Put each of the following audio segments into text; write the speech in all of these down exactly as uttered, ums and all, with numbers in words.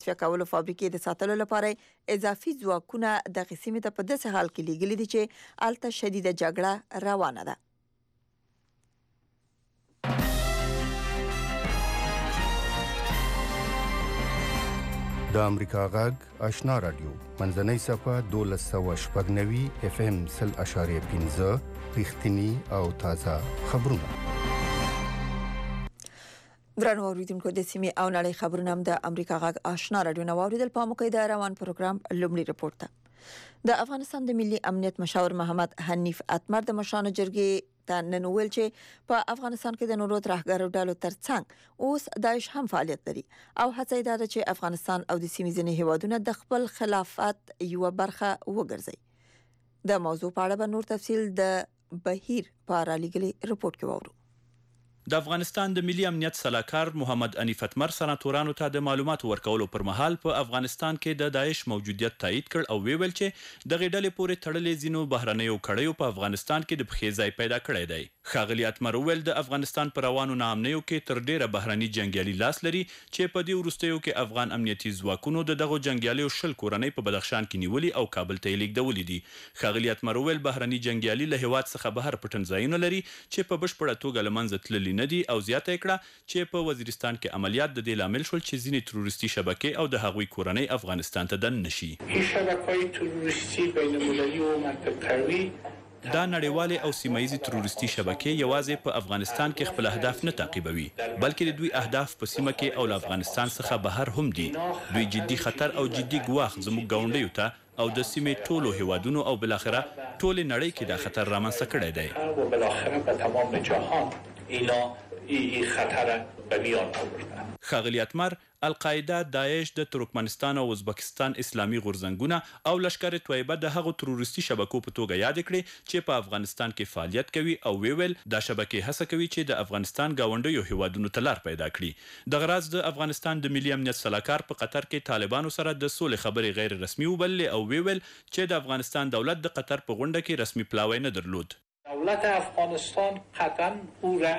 تصفیه کولو فابریکې د ساتلو لپاره اضافي ځواکونه دغې سیمې ته په داسې حال کې لیږلي دي چې هلته شدیده جګړه روانه ده. د امریکا غږ آشنا رادیو منځنۍ صفحه دولس سوه شپږ نوي اف ام سل اشاریه پنځه رښتیني او تازه خبرونه. درنو اوریدونکو د سیمې او نړۍ خبرونه هم د امریکا غږ آشنا رادیو نه واوریدل. په موقع د روان پروګرام لومړی رپورټ ته د افغانستان د ملي امنیت مشاور محمد حنیف اتمر د مشرانو جرګې ته نن ویل چې په افغانستان کې د نورو ترهګرو ډلو ترڅنګ اوس داعش هم فعالیت لري او هڅه یې ده چې افغانستان او د سیمې ځینې هیوادونه د خپل خلافت یوه برخه وګرځي. د موضوع په اړه به نور تفصیل د بهیر په رالیږلي رپورټ کې واورو. د افغانستان د ملي امنیت سلاکار محمد حنیف اتمر سناتورانو ته د معلوماتو ورکولو پر مهال په افغانستان کې د داعش موجودیت تایید کړ او ویل چې د غډلې پورې تړلې زینو بهرنیو کړیو په افغانستان کې د بخې ځای پیدا کړی دی. ښاغلي اتمر ویل د افغانستان پر روانو ناامنیو کې تر ډیره بهرني جنگیالي لاس لري چې په دې وروستیو کې افغان امنیتي ځواکونو د دغو جنگیالیو شل کورنۍ په بدخشان کې نیولي او کابل ته یې لیږدولي دي. ښاغلي اتمر ویل بهرني جنگیالي له هیواد څخه بهر پټنځایونه لري چې په بشپړه توګه له منځه تللي نه دي او زیاته کړه چې په وزیرستان کې عملیات د دې لامل شول چې ځینې تروریستي شبکې او د هغوی کورنۍ افغانستان ته دننه شي. شبکه‌های تروریستی بین‌المللی و منطقه‌وي دا نړیوالې او سیمایي تروریستي شبکې یوازې په افغانستان کې خپل اهداف نه تعقیبوي بلکې د دوی اهداف په سیمه کې او له افغانستان څخه بهر هم دي. دوی جدي خطر او جدي ګواښ زموږ ګاونډیو ته او د سیمې ټولو هیوادونو او بالاخره ټولې نړۍ کې دا خطر رامنځته کړی دی. و بالاخره په تمام جهان اینا ای خطر به میان آوردن. ښاغلي اتمر القاعده، داعش، د ترکمنستان او ازبکستان اسلامي غورځنګونه او لشکر طیبه د هغو تروریستي شبکو په توګه یاد کړي چې په افغانستان کې فعالیت کوي او ویل دا شبکې هڅه کوي چې د افغانستان گاونډیو هیوادونو ته لار پیدا کړي. د غراض د افغانستان د ملي امنیت سلاکار په قطر کې طالبانو سره د سولې خبرې غیر رسمي وبللې او ویل چې د افغانستان دولت د قطر په غونډه کې رسمي پلاوی نه درلود. دولت افغانستان قطعا او را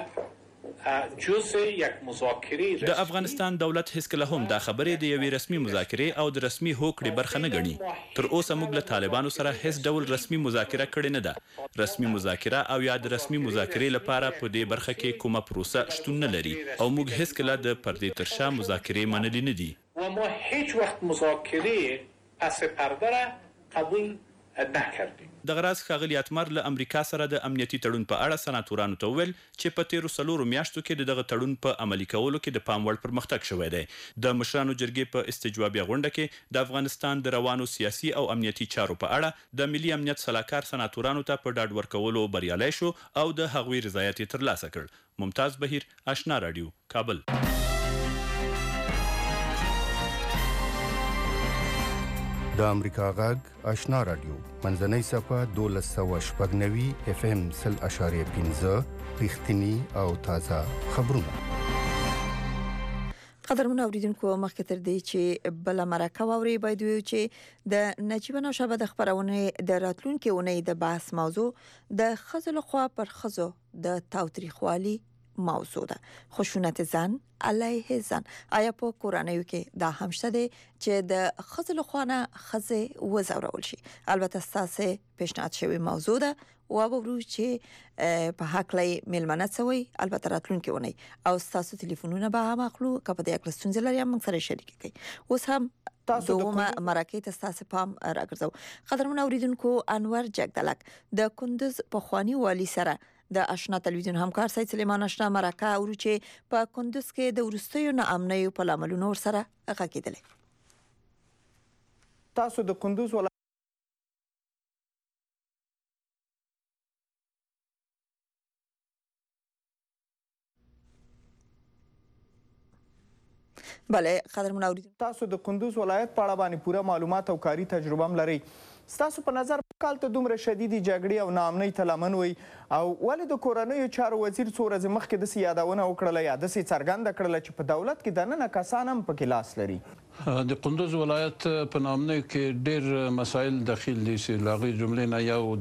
جزء یک مذاکره د افغانستان دولت هیڅ کله هم دا خبرې د یوې رسمي مذاکرې او د رسمي هوکړې برخه نه ګڼي. تر اوسه موږ له طالبانو سره هیڅ ډول رسمي مذاکره کړې نه ده. رسمي مذاکره او یا د رسمي مذاکرې لپاره په دې برخه کې کومه پروسه شتون نه لري او موږ هیڅ کله د پردې تر شا مذاکرې منلې نه دي. و ما هیڅ وخت مذاکره پس پرده را قبول نکردیم. د غراض ښاغلي اتمر له امریکا سره د امنیتي تړون په اړه سناتورانو ته وویل چې په تیرو څلورو میاشتو کې د دغه تړون په عملي کولو کې د پام وړ پرمختګ شوی دی. د مشرانو جرګې په استجوابیه غونډه کې د افغانستان د روانو سیاسي او امنیتي چارو په اړه د ملي امنیت سلاکار سناتورانو ته په ډاډ ورکولو بریالی شو او د هغوی رضایت یې ترلاسه کړ. ممتاز بهیر، آشنا رادیو، کابل. د امریکا غږ آشنا رادیو منځنۍ صفحه دولس سوه شپږ نوي اف ام سل اشاریه پنځه رښتیني او تازه خبرونه. قدرمن اوریدونکو، مخکې تر دې چې بل مرکه واوري باید ویو چې د نجیب نوشابه د خبرونه د راتلونکي اونۍ د بحث موضوع د ښځو لخوا پر ښځو د تاوتریخوالي موضوع ده. خشونت زن علیه زن. آیا په کورنیو کې دا هم شته دی چې د ښځو لخوا نه ښځې وځورول شي؟ البته ستاسو پیشنهاد شوی موضوع ده او وګورو چې په هکله میلمنه څوي. البته راتلونکي اونۍ او ستاسو ټلیفونونه به هم اخلو که په دې اړه ستونزې لري موږ سره شریک کړئ. اوس هم تاسو دومره مرکه ته تاسو پام راګرځو. قدرمن اوریدونکو، انور جګدلک د کندوز په خواني والی سره د آشنا تلویزیون همکار سید سلیمان آشنا مرکه اورو چې په کندوز کې د ورستیو ناامنیو په لاملونو سره غږیدل. تاسو د کندوز ولایت بله قدرمن اوریدونکو، تاسو د کندوز ولایت په اړه باندې پوره معلومات او کاري تجربه هم لرئ. ستاسو په نظر کال ته دومره شدیدي جګړې او ناامنۍ ته لمن وي او ولې د کورنیو چارو وزیر څو ورځې مخکې داسې یادونه وکړله یا داسې څرګنده کړله چې په دولت کې دننه کسان هم پکې لاس لري؟ د کندوز ولایت په ناامنیو کې ډېر مسایل دخیل دي چې له هغې جملې نه یو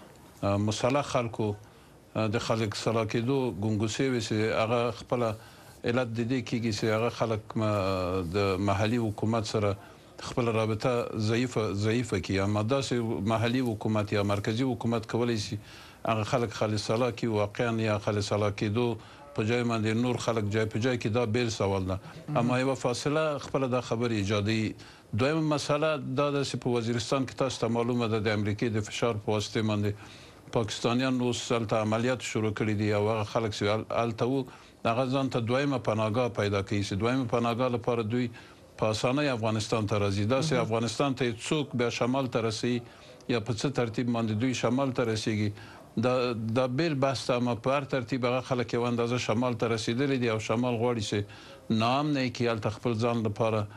د مسلح خلکو د خلک سره کېدو ګونګوسې وي چې هغه خپله علت د دې کېږي چې هغه خلک د محلي حکومت سره خپل رابطه ضعیفه ضعیفه کی اما داسې محلي حکومت یا مرکزی حکومت کولی شي هغه خلک خالص الله کی واقعا یا خالص الله کېدو په ځای باندې نور خلک ځای په ځای کې دا بیل سوال ده اما یو فاصله خپل د خبر ایجادي دویم مسله دا د په وزیرستان کې تاسو ته معلومه ده د امریکای د فشار په واسطه باندې پاکستانیان نو سلطه عملیات شروع کړي دي او هغه خلک چې الته هغه ځان ته دویمه پناهګاه پیدا کوي چې دویمه پناهګاه لپاره دوی په اسانۍ افغانستان ته راځي دا چې افغانستان ته څوک بیا شمال ته رسي یا په څه ترتیب باندې دوی شمال ته رسیږي دا د بیل بحث ته په هر ترتیب هغه خلک یو اندازه شمال ته رسیدلي دي او شمال غواړي چې نام نه کې الته خپل ځان لپاره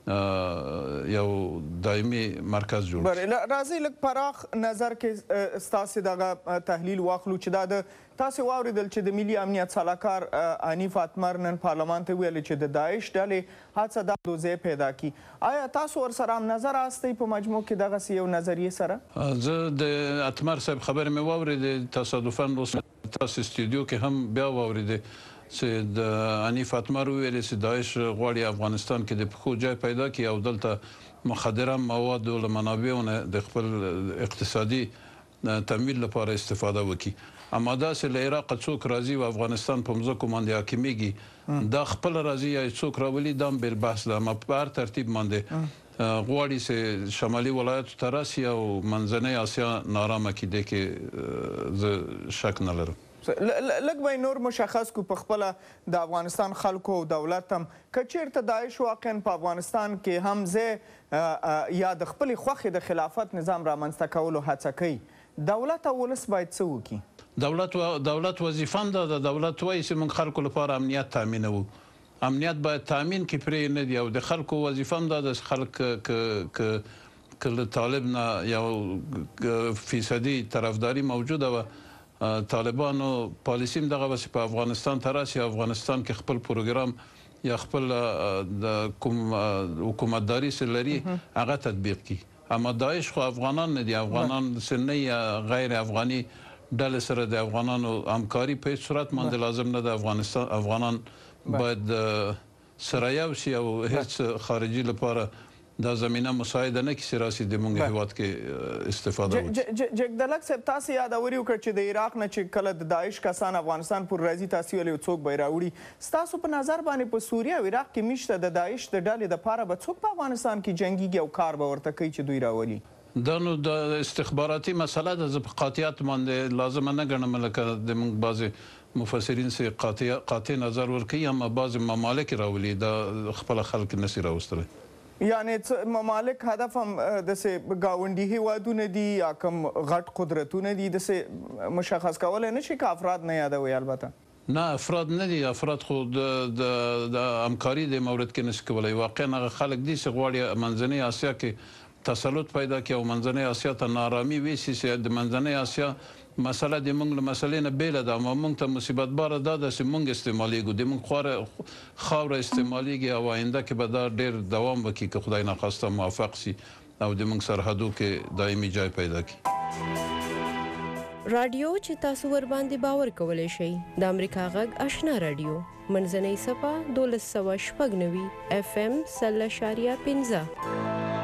یو دایمي مرکز جوړ بر راځي لک پراخ نظر کې ستاسو دغه تحلیل واخلو چې دا د تاسو واوریدل چې د ملي امنیت سلاکار انیف اتمر نن پارلمان ته ویل چې د داعش ډلې هڅه د دوزه پیدا کی آیا تاسو ور سره نظر استئ په مجموع کې دغه یو نظریه سره زه د اتمر صاحب خبر مې واورید تصادفاً تاسو استودیو کې هم بیا واورید چې د انیف اتمر ویل چې داعش غواړي افغانستان کې د پخو ځای پیدا کړي او دلته مخدره مواد او منابعونه د خپل اقتصادي تمویل لپاره استفاده وکړي اما دا چې له عراق څوک راځي او افغانستان په مځکو باندې حاکمیږي دا خپل راځي یا څوک راولي دا بل بحث ده اما په هر ترتیب باندې غواړي چې شمالي ولایتو ته راسي او منځنۍ اسیا نارامه کړي کې زه شک نه لرم لږ به نور مشخص کو په خپل د افغانستان خلکو او دولت هم کچیرته داعش واقعا په افغانستان کې هم زه یا د خپل خوخي د خلافت نظام رامنځته کولو هڅه کوي دولت او ولس باید څه وکړي دولت و دولت وظیفه ده د دولت وایي چې موږ خلکو لپاره امنیت تامینوو امنیت باید تامین کې پرې نه دی او د خلکو وظیفه هم ده د خلک ک کله طالب نه یو فیصدي طرفداري موجوده و طالبانو پالیسیم دغه وس په افغانستان ته راشي افغانستان کې خپل پروګرام یا خپل د کوم حکومتداري سلري هغه تطبیق کی اما داعش خو افغانان نه دي افغانان سنی یا غیر افغاني ډلې سره د افغانانو همکاري په صورت باندې لازم نه ده افغانستان افغانان باید سره یو شي او هیڅ خارجي لپاره دا زمينه مساعده نه کیسه راسي د مونږ هیواد کې استفاده وکړي جګدلک صاحب تاسو یاد اوري وکړ چې د عراق نه چې کله د داعش کسان افغانستان پر راځي تاسو ولې څوک به راوړي تاسو په نظر باندې په سوریه او عراق کې مشته د داعش د ډلې د پاره به څوک په افغانستان کې جنگي او کار به ورته کوي چې دوی راولي دا نو د استخباراتي مسله د قاطعیت باندې لازم نه ګڼم لکه د موږ بعضي مفسرین سي قاطع قاطع نظر ورکوي اما بعض ممالک راولي د خپل خلک نسی راوستل یعنی ممالک هدف هم د سه گاونډي هیوادونه دي یا کوم غټ قدرتونه دي د سه مشخص کول نه شي که افراد نه یادوي البته نه افراد نه دي افراد خو د د همکاري د مورد کې نشي کولای واقعا هغه خلک دي چې غواړي منځنۍ اسیا کې تسلط پیدا کړي او منځنۍ اسیا ته نارامي وشي چې د منځنۍ اسیا مسله د موږ له مسلې نه بیل ده اما موږ ته مصیبت بار ده چې موږ استعماليږو د موږ خوره خاور استعماليږي او آینده کې به دا ډېر دوام وکړي که خدای ناخواسته موفق شي او د موږ سرحدو کې دایمي ځای پیدا کړي رادیو چې تاسو ور باندې باور کولای شئ د امریکا غږ آشنا رادیو منځنۍ صفه دولس سوه شپږ نوي اف ام سل اشاریه پنځه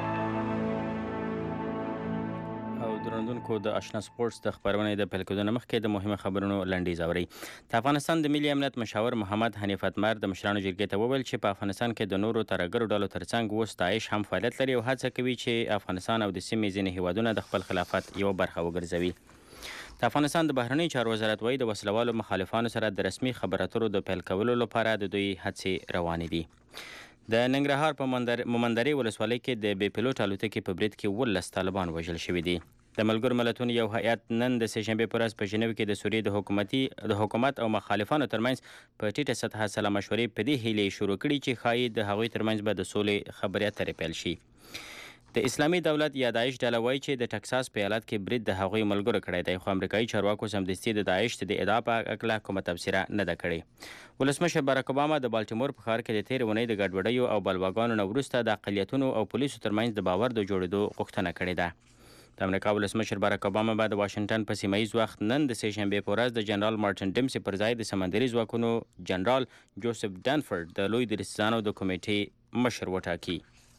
درندونکو د آشنا سپورتس د خبرونې د پیل کېدو مخکې د مهمه خبرونو لنډیز اورئ د افغانستان د ملي امنیت مشاور محمد حنیف اتمر د مشرانو جرګې ته وویل چې په افغانستان کې د نورو ترهګرو ډلو ترڅنګ اوس داعش هم فعالیت لري او هڅه کوي چې افغانستان او د سیمې ځینې هیوادونه د خپل خلافت یوه برخه وګرځوي د افغانستان د بهرنی چارو وزارت وایي د وسلوالو مخالفانو سره د رسمي خبرو اترو د پیل کولو لپاره د دوی هڅې روانې دي د ننګرهار په مومندرې ولسوالۍ کې د بې پیلوټ الوتکې په برید کې ولس طالبان وژل شوي دي د ملګرو ملتونو یو هیئت نن د سه شنبې په ورځ په ژنیو کې د سوریې د حکومتي د حکومت او مخالفانو ترمنځ په ټیټه سطحه سلا مشورې په دې هیلې شروع کړي چې ښایي د هغوی ترمنځ به د سولې خبرې اترې پیل شي د اسلامي دولت یا داعش ډله وایي چې د ټکساس په ایالت کې برید د هغوی ملګرو کړی دی خو امریکایي چارواکو سمدستي د داعش د ادعا په هکله کومه تبصره نه ده کړې ولسمشر باراک اوباما د بالټیمور په ښار کې د تېرې اونۍ د ګډوډیو او بلواګانو نه وروسته د اقلیتونو او پولیسو ترمنځ د باور د جوړېدو غوښتنه کړې ده د امریکا ولسمشر باراک اوباما به د واشنگټن په سیمه ییز وخت نن د سه شنبې په ورځ د جنرال مارټن ډیمسي پر ځای د سمندري ځواکونو جنرال جوزف ډانفورد د لوی درستانو د کمیټې مشر وټاکي.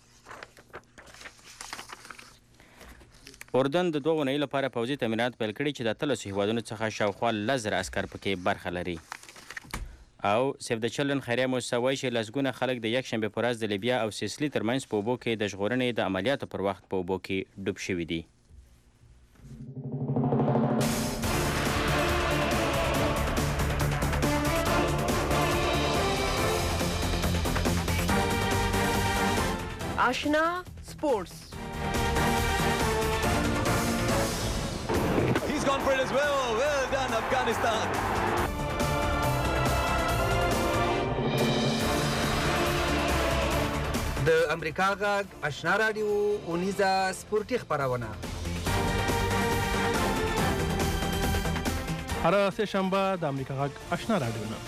اردن د دوه اونیو لپاره پوځي تمرینات پیل کړي چې د اتلسو هیوادونو څخه شاوخوا لس زره عسکر پکې برخه لري. او سیف د چلډرن خیریه موسسه وایي چې لسګونه خلک د یکشنبې په ورځ د لیبیا او سیسلي ترمنځ په اوبو کې د ژغورنې د عملیاتو پر وخت په اوبو کې ډوب شوي دي. آشنا سپورتس. He's gone for it as well. Well done, Afghanistan. د امریکا غږ آشنا رادیو اونیزه سپورتي خبرونه. هر سه شنبه د امریکا غږ آشنا رادیو نه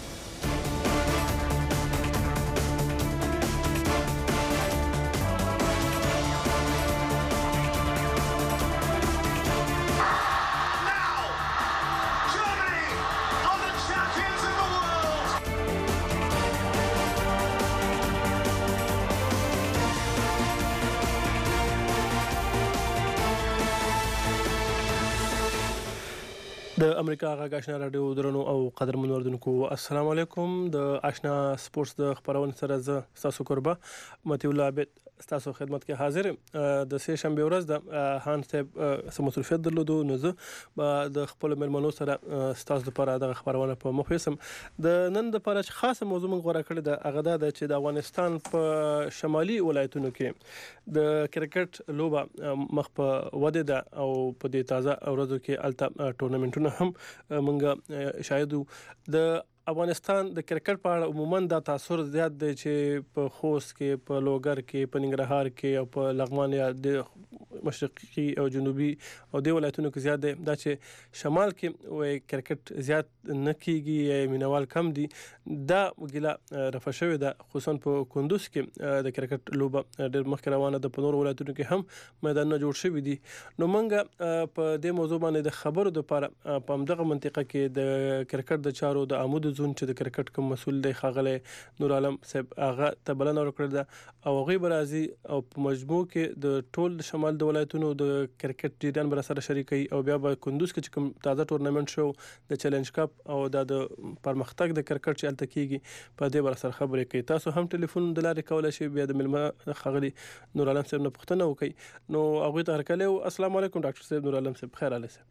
د امریکا غږ آشنا رادیو درنو او قدرمن اوردونکو السلام علیکم. د آشنا سپورتس د خبرونې سره زه تاسو قربا متي الله عبد تاسو خدمت کې حاضر د سه شنبه ورځ د هان صاحب سمسلفیت درلودو نو زه د خپل ملمنو سره تاسو لپاره د خبرونه په مخ وسم. د نن د لپاره خاصه موضوع موږ غوړه کړې د هغه د چې د افغانستان په شمالي ولایتونو کې د کرکټ لوبه مخ په وده ده او په دې تازه ورځو کې الته ټورنمنټونه هم موږ شاهد د افغانستان د کرکټ په اړه عموما دا تاثیر زیات دی چې په خوست کې په لوګر کې په ننګرهار کې او په لغمان یا د مشرقي او جنوبي او د ولایتونو کې زیات دی. دا چې شمال کې وای کرکټ زیات نه کیږي مینوال کم دي. دا وګیلا رفع شوی ده خصوصا په کندوز کې د کرکټ لوبه ډېر مخکې روانه ده. په نور ولایتونو کې هم میدانونه جوړ شوي دي. نو موږ په دې موضوع باندې د خبرو لپاره په همدغه منطقه کې د کرکټ د چارو د عمود زون چې د کرکټ کوم مسول دی خاغله نور عالم صاحب هغه ته بلنه ورکړه ده او هغه برازي او په مجموع کې د ټول شمال د ولایتونو د کرکټ جریان بر سره شریکي او بیا به کندوز کې کوم تازه ټورنمنت شو د چیلنج کپ او د پرمختګ د کرکټ چې الته کیږي په دې بر سره خبرې کوي. تاسو هم ټلیفون د لارې کولای شئ بیا د ملما خاغلي نور عالم صاحب نه پوښتنه وکړئ. نو هغه ته هرکله السلام علیکم ډاکټر صاحب نور عالم صاحب خیر علي صاحب.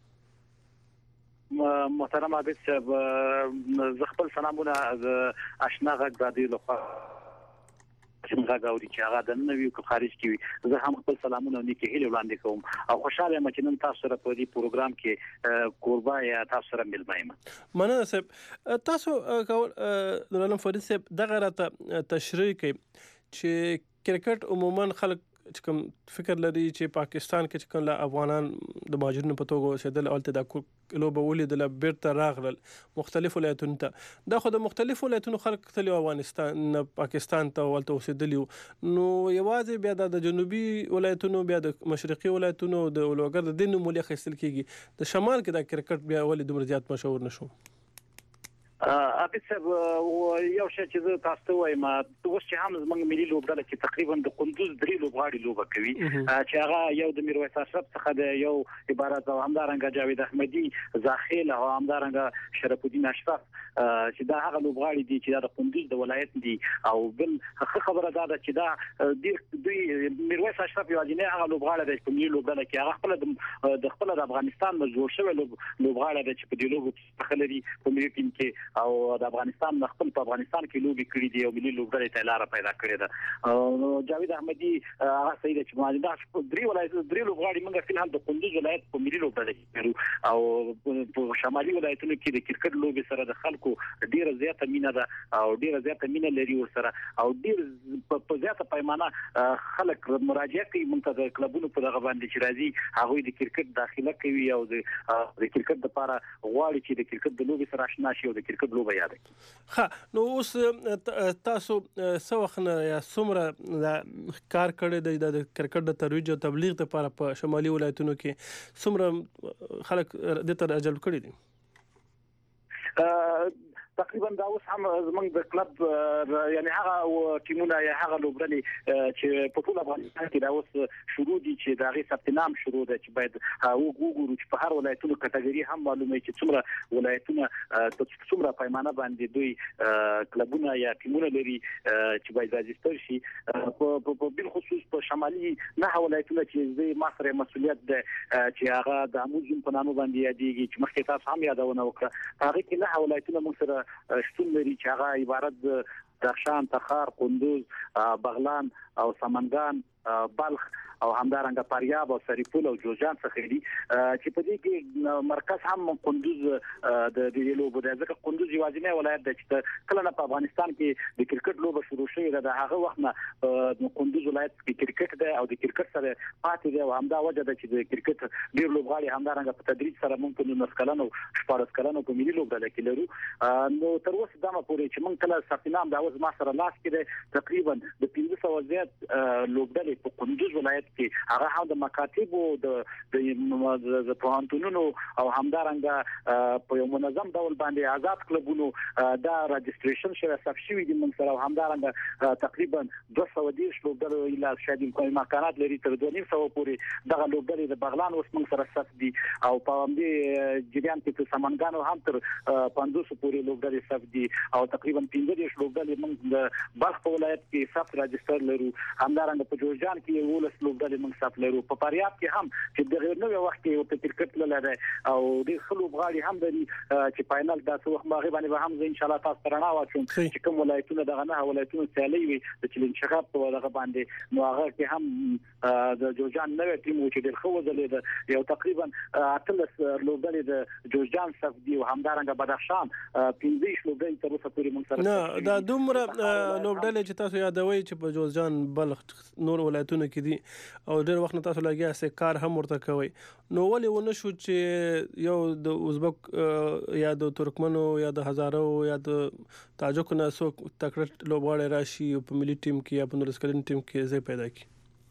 محترم عابد صاحب زه خپل سلامونه از آشنا غږ رادیو لخوا چې غږ اوري چې هغه د نوي او خارج کې زه هم خپل سلامونه نیکه هیله وړاندې کوم او خوشاله یم چې نن تاسو سره په دې پروګرام کې قربا یا تاسو سره ملما یم. مننه صاحب. تاسو نور عالم فرید صاحب دغه راته تشریح کوي چې کرکټ عموما خلک چې کوم فکر لري چې پاکستان کې چې کوم افغانان د مهاجرینو په توګه اوسېدل الته د لوبه ولیدل بیرته راغلل مختلف ولایتونو ته دا خو د مختلف ولایتونو خلک تللی افغانستان پاکستان ته ولته اوسېدلی نو یوازې بیا د جنوبي ولایتونو بیا د مشرقي ولایتونو د لوګر د دین مولي خېستل کیږي د شمال کې د کرکټ بیا ولې دومره زیات مشهور نشو. عابد صاحب یو شی چې زه تاسو ته وایم اوس چې هم زموږ ملي لوبډله چې تقریبا د کندوز درې لوبغاړي لوبه کوي چې هغه یو د میرویس اشرف څخه د یو عبارت او همدارنګه جاوید احمدي زاخیل او همدارنګه شرف الدین اشرف چې دا هغه لوبغاړي دي چې د کندوز د ولایت دي او بل خبره دا ده چې دا د دوی میرویس اشرف یو ځینې هغه لوبغاړي د ملي لوبډله کې هغه خپل د خپل د افغانستان مزور شوی لوبغاړي د چې په دې لوبو کې خلري په ملي ټیم کې او د افغانستان خپل په افغانستان کې لوبي کړې دي او ملي لوبډلې ته لار پیدا کړې ده. او جاوید احمدي هغه سید چې ما دا درې ولایت درې لوبغاړي موږ فلحال د کندوز ولایت په ملي لوبډلې کې او په شمالي ولایتونو کې د کرکټ لوبي سره د خلکو ډیره زیاته مینه ده او ډیره زیاته مینه لري ور سره او ډیر په زیاته پیمانه خلک مراجعه کوي موږ ته د کلبونو په دغه باندې چې راځي هغه د کرکټ داخله کوي او د د کرکټ لپاره غواړي چې د کرکټ د لوبې سره آشنا شي او د کرکټ لوبه یاد کړي. ها نو اوس تاسو سوخنه یا څومره کار کړی د کرکټ د ترویج او تبلیغ لپاره په شمالي ولایتونو کې څومره خلک د تر جلب کړي دي؟ تقریبا دا اوس هم زمونږ د کلب یعنی هغه ټیمونه یا هغه لوبډلې چې په ټول افغانستان کې دا اوس شروع دي چې دا غي ثبت نام شروع ده چې باید وګورو چې په هر ولایتونو کټګوري هم معلومه چې څومره ولایتونه څومره پیمانه باندې دوی کلبونه یا ټیمونه لري چې باید راجستر شي. په بل خصوص په شمالي نه ولایتونه چې زه ما سره مسؤلیت ده چې هغه د اموزون په نامه باندې یادېږي چې مخکې تاسو هم یادونه وکړه هغه کې نه ولایتونه موږ سره شتون لري چې هغه عبارت د درخشان، تخار، کندوز، بغلان او سمنګان، بلخ او همدارنګه فاریاب او سریپول او جوزجان څخه دي چې په دې کې مرکز هم کندوز د دې لوبو د ځکه کندوز یوازینی ولایت دی چې کله په افغانستان کې د کرکټ لوبه شروع شوې ده هغه وخت نه کندوز ولایت کې کرکټ دی او د کرکټ سره پاتې دی او همدا وجه ده چې د کرکټ ډیر لوبغاړي همدارنګه په تدریج سره ممکن نو کلنو شپږ کلنو په ملي لوبډله کې لرو. نو تر اوسه دا پورې چې موږ کله ثبت نام دا اوس ما سره لاس کې دی تقریبا د پنځه سوه زیات لوبډلې په کندوز ولایت کې هغه هم د مکاتب او د د پوهنتونونو او همدارنګه په یو منظم ډول باندې آزاد کلبونو دا رجستریشن شوی ثبت شوی دي موږ سره همدارنګه تقریبا دوه سوه دېرش لوبډلې اله شاید امکانات لري تر دوه نیم سوه پورې دغه لوبډلې د بغلان اوس موږ سره ثبت دي او په همدې جریان کې په سمنګانو هم تر پنځوس پورې لوبډلې ثبت دي او تقریبا پنځه دېرش لوبډلې موږ د بلخ په ولایت کې ثبت راجستر لرو همدارنګه په جوزجان کې ولس لوبډلې موږ ثبت لرو په فاریاب کې هم چې د غیر نوې وخت کې په کرکټ لاره او د خلوب غاړي هم لري چې فائنل د څو وخت باغې باندې هم ان شاء الله تاسو ترنا واچوم چې کوم ولایتونه دغه نه ولایتونه سیالي وي چې انتخاب په دغه باندې نو هغه کې هم د جوزجان نوې ټیم چې د خو ځلې یو تقریبا اتلس لوبډلې د جوزجان ثبت دي او همدارنګه بدخشان پنځه لوبډلې تر اوسه پورې موږ سره نه دا دومره لوبډلې چې تاسو یادوي چې په جوزجان بلخ نور ولایتونه کې دي او ډېر وخت تاسو لګیا سه کار هم ورته کوي نو ولې ونه شو چې یو د ازبک یا د ترکمنو یا د هزارو یا د تاجکو نه سو تکړه لوبغاړي راشي په ملي ټیم کې یا په نورسکلین ټیم کې ځای پیدا کړي؟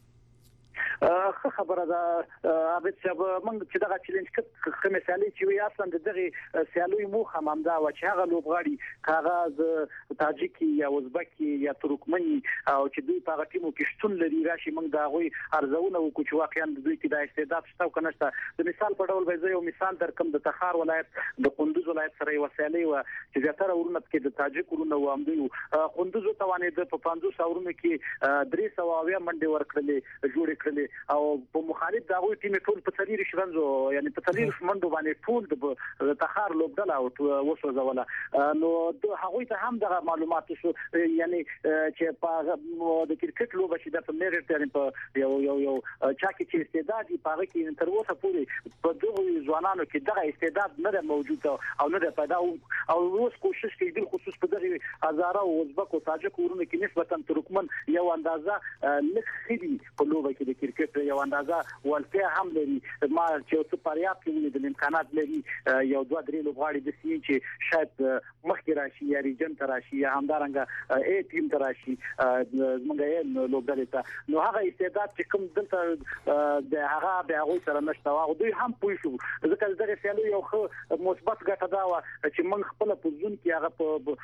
ښه خبره ده عابد صاحب موږ چې دغه چیلنج کې مثالي چې وي اصلا دغه سیالوي موخه هم دا و چې هغه لوبغاړي کاغذ تاجیکي یا ازبکي یا ترکمني او چې دوی په هغه ټیمو کې شتون لري راشي موږ دا غوي ارزونه وکړو چې واقعا دوی کې د استعداد شته او کنه شته. د مثال په ډول به یو مثال درکم د تخار ولایت د کندوز ولایت سره یو سیالي و چې زیاتره ورونه کې د تاجک ورونه و هم دوی کندوز توانې د په پنځوس اورونو کې درې سوه اویا منډي ورکړلې جوړې کړلې او په مخالف دغه ټیم ټول په څلور شرنځو یعنی په څلور منډو باندې ټول د تخار لوبډله او وسوځوله نو د هغوی ته هم دغه معلومات شو یعنی چې په د کرکټ لوبه چې د میرټ یعنی په یو یو یو چا کې چې استعداد په هغه کې تر اوسه پورې په دغه ځوانانو کې دغه استعداد نه موجود او نه پیدا او اوس کوشش کوي د خصوص په دغه هزاره او ازبک او تاجک ورونو کې نسبتا ترکمن یو اندازه لخري په لوبه کې د کرکټ یو اندازه ولته هم لري ما چې څه پریاب کې د امکانات لري یو دوه درې لوبغاړي د سي چې شاید مخکې راشي یا ریجن ته راشي یا همدارنګه ای ټیم ته راشي زمونږ یې لوبډلې ته نو هغه استعداد چې کوم دلته د هغه د هغه سره نشته او دوی هم پوه شو ځکه دغه سیالي یو ښه مثبت ګټه دا و چې موږ خپل په ځون کې هغه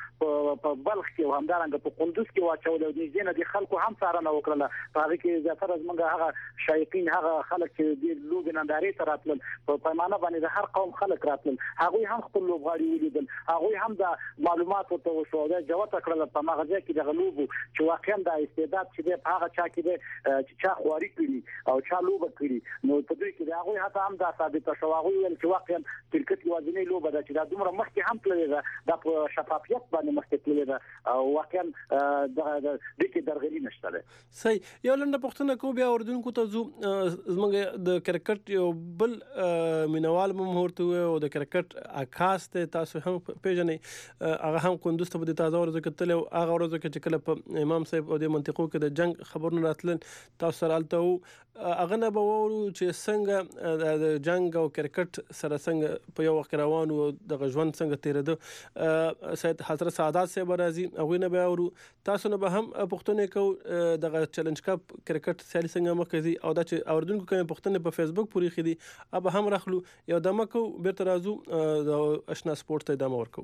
په بلخ کې او همدارنګه په کندوز کې واچول او د ځینې د خلکو هم څارنه وکړه په هغه کې زیاتره زمونږ هغه شایقین هغه خلک چې د لوبې نندارې ته راتلل په پیمانه باندې د هر قوم خلک راتلل هغه هم خپل لوبغاړي ولیدل هغه هم د معلوماتو ته وشو دا جواب کړل په مغزه کې د غلوب چې واقعا د استعداد چې د هغه چا کې د چې چا خواري کړي او چا لوبه کړي نو په دې کې هغه هغه هم د ثابت شو هغه ویل چې واقعا کرکټ یوازینی لوبه ده چې د دومره مخکې هم تللی ده د شفافیت باندې مخکې تللی ده او واقعا د دې کې درغلي نشته ده. صحیح یو لنډه پوښتنه کوم بیا اردوونکو اړیکو ته ځو زموږ د کرکټ یو بل مینوال مهورته او د کرکټ عکاس ته تاسو هم پیژنې هغه هم کندوز ته د تازه ورځ کې تل هغه ورځ کې چې کله په امام صاحب او د منطقو کې د جنگ خبرونه راتلل تاسو سره الته هغه نه به وورو چې څنګه د جنگ او کرکټ سره څنګه په یو وخت روان او د ژوند څنګه تیرېده سید حضرت سعادت صاحب راځي هغه نه به وورو تاسو نه به هم پښتنې کو د چیلنج کپ کرکټ سیالي څنګه مخکې او دا چې اوردونکو کوم پښتنې په فیسبوک پوری خېدي اب هم راخلو یو دمکو بیرته راځو د آشنا سپورت ته ادامه ورکو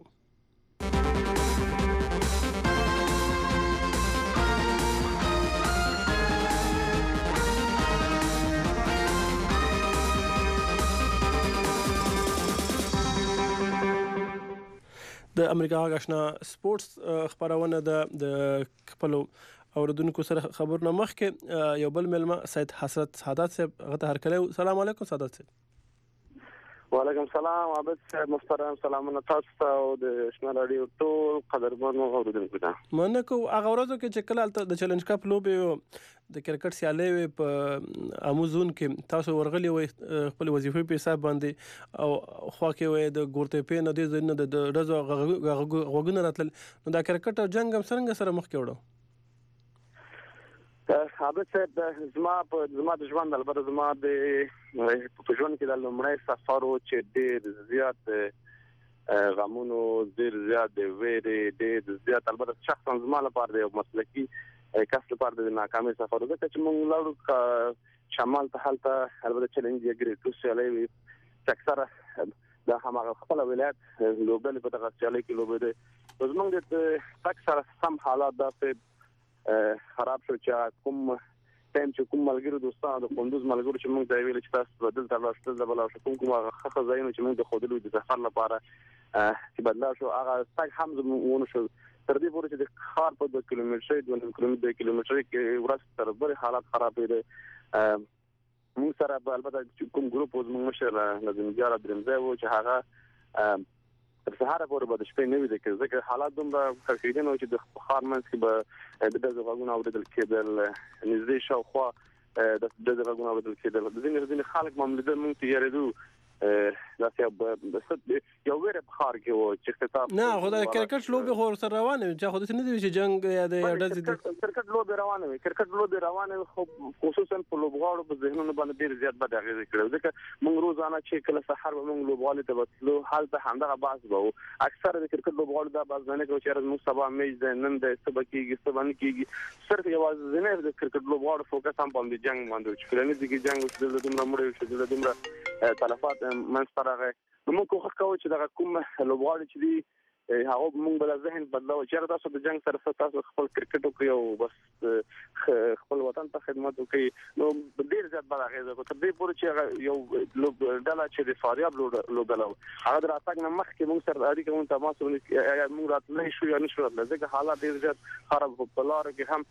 د امریکا آشنا سپورتس خبرونه د خپل اوردونکو سره خبرونه مخکې یو بل ملما سید حضرت سعادت صاحب غته هرکله السلام علیکم سعادت صاحب وعلیکم السلام عابد صاحب محترم سلامونه تاسو ته او د آشنا رادیو ټول قدرمنو اوردونکو ته منکو هغه ورځو کې چې کله د چیلنج کپ لوبې د کرکټ سیالي په اموزون کې تاسو ورغلي وي خپل وظیفې په حساب باندې او خو کې وي د ګورته په نه د زنه د رزو غوګونه راتل نو د کرکټ او جنگ هم څنګه سره مخ کې وړو حابد صاحب زما په زما د ژوند البته زما د په ژوند کې د لومړی سفر او چې ډېر زیات غمونو ډېر زیات ویرې ډېر زیات البته شخصا زما لپاره د مسلکی کس لپاره د ناکامۍ سفر وکړ چې موږ لاړو شمال ته هلته البته چیلنج یې ګریټ سیالي وي چې اکثره د هماغه خپل ولایت لوبډلې په دغه سیالي کې لوبېده زموږ د اکثره سم حالات داسې خراب شو چې کوم ټایم چې کوم ملګری دوستانو د کندوز ملګرو چې موږ دا ویل چې تاسو بدل تر لاسته د بل شو کوم کومه خخه ځایونه چې موږ د خودلو د سفر لپاره چې بدلا شو هغه تاګ هم زموږ شو تر دې پورې چې د خار په دوه کیلومتر دوه کیلومتر کیلومتر کې ورځ تر بل حالات خراب دي موږ سره البته کوم ګروپ زموږ مشر نظم جاره درمځه و چې هغه تر سهار پورې به د شپې نه وي د کې ځکه حالات دومره خرخیدنه چې د خار منځ کې به د دغه غوونه اوریدل کېدل نږدې شاوخوا د دغه غوونه اوریدل کېدل د ځینې ځینې خلک مملکت مونږ ته یریدو دا چې یو ویره په خار کې و چې خطاب نه خدای کرکټ لوبي خو سره روانه چې خو د نه دی چې جنگ یا د اډز دي کرکټ لوبي روانه وي کرکټ لوبي روانه خو خصوصا په لوبغاړو په ذهنونو باندې ډیر زیات بد اغیزه کړو ځکه موږ روزانه چې کله سحر موږ لوبغاړو ته وتلو حالت همدغه باز وو اکثر د کرکټ لوبغاړو دا باز نه کوي چې موږ سبا میچ د نن د سبا کېږي سبا نه کېږي صرف یوازې نه د کرکټ لوبغاړو فوکس هم په جنگ باندې چې کله نه دي جنگ چې د دومره مړ شو د دومره تلفات من سره موږ کوخه کوي چې دا کوم لوبغاړي چې دی هغه موږ بل ذهن بدلو چې تاسو د جنگ سره تاسو خپل کرکټ کوي او بس خپل وطن ته خدمت کوي نو ډیر زیات بل هغه تر دې پورې چې یو ډله چې د فاریاب لوبلو هغه راتګ نه مخکې موږ سره اړیکه مون تماس موږ راتلې شو یا نشو راتلې ځکه حالات ډیر زیات خراب په لار کې هم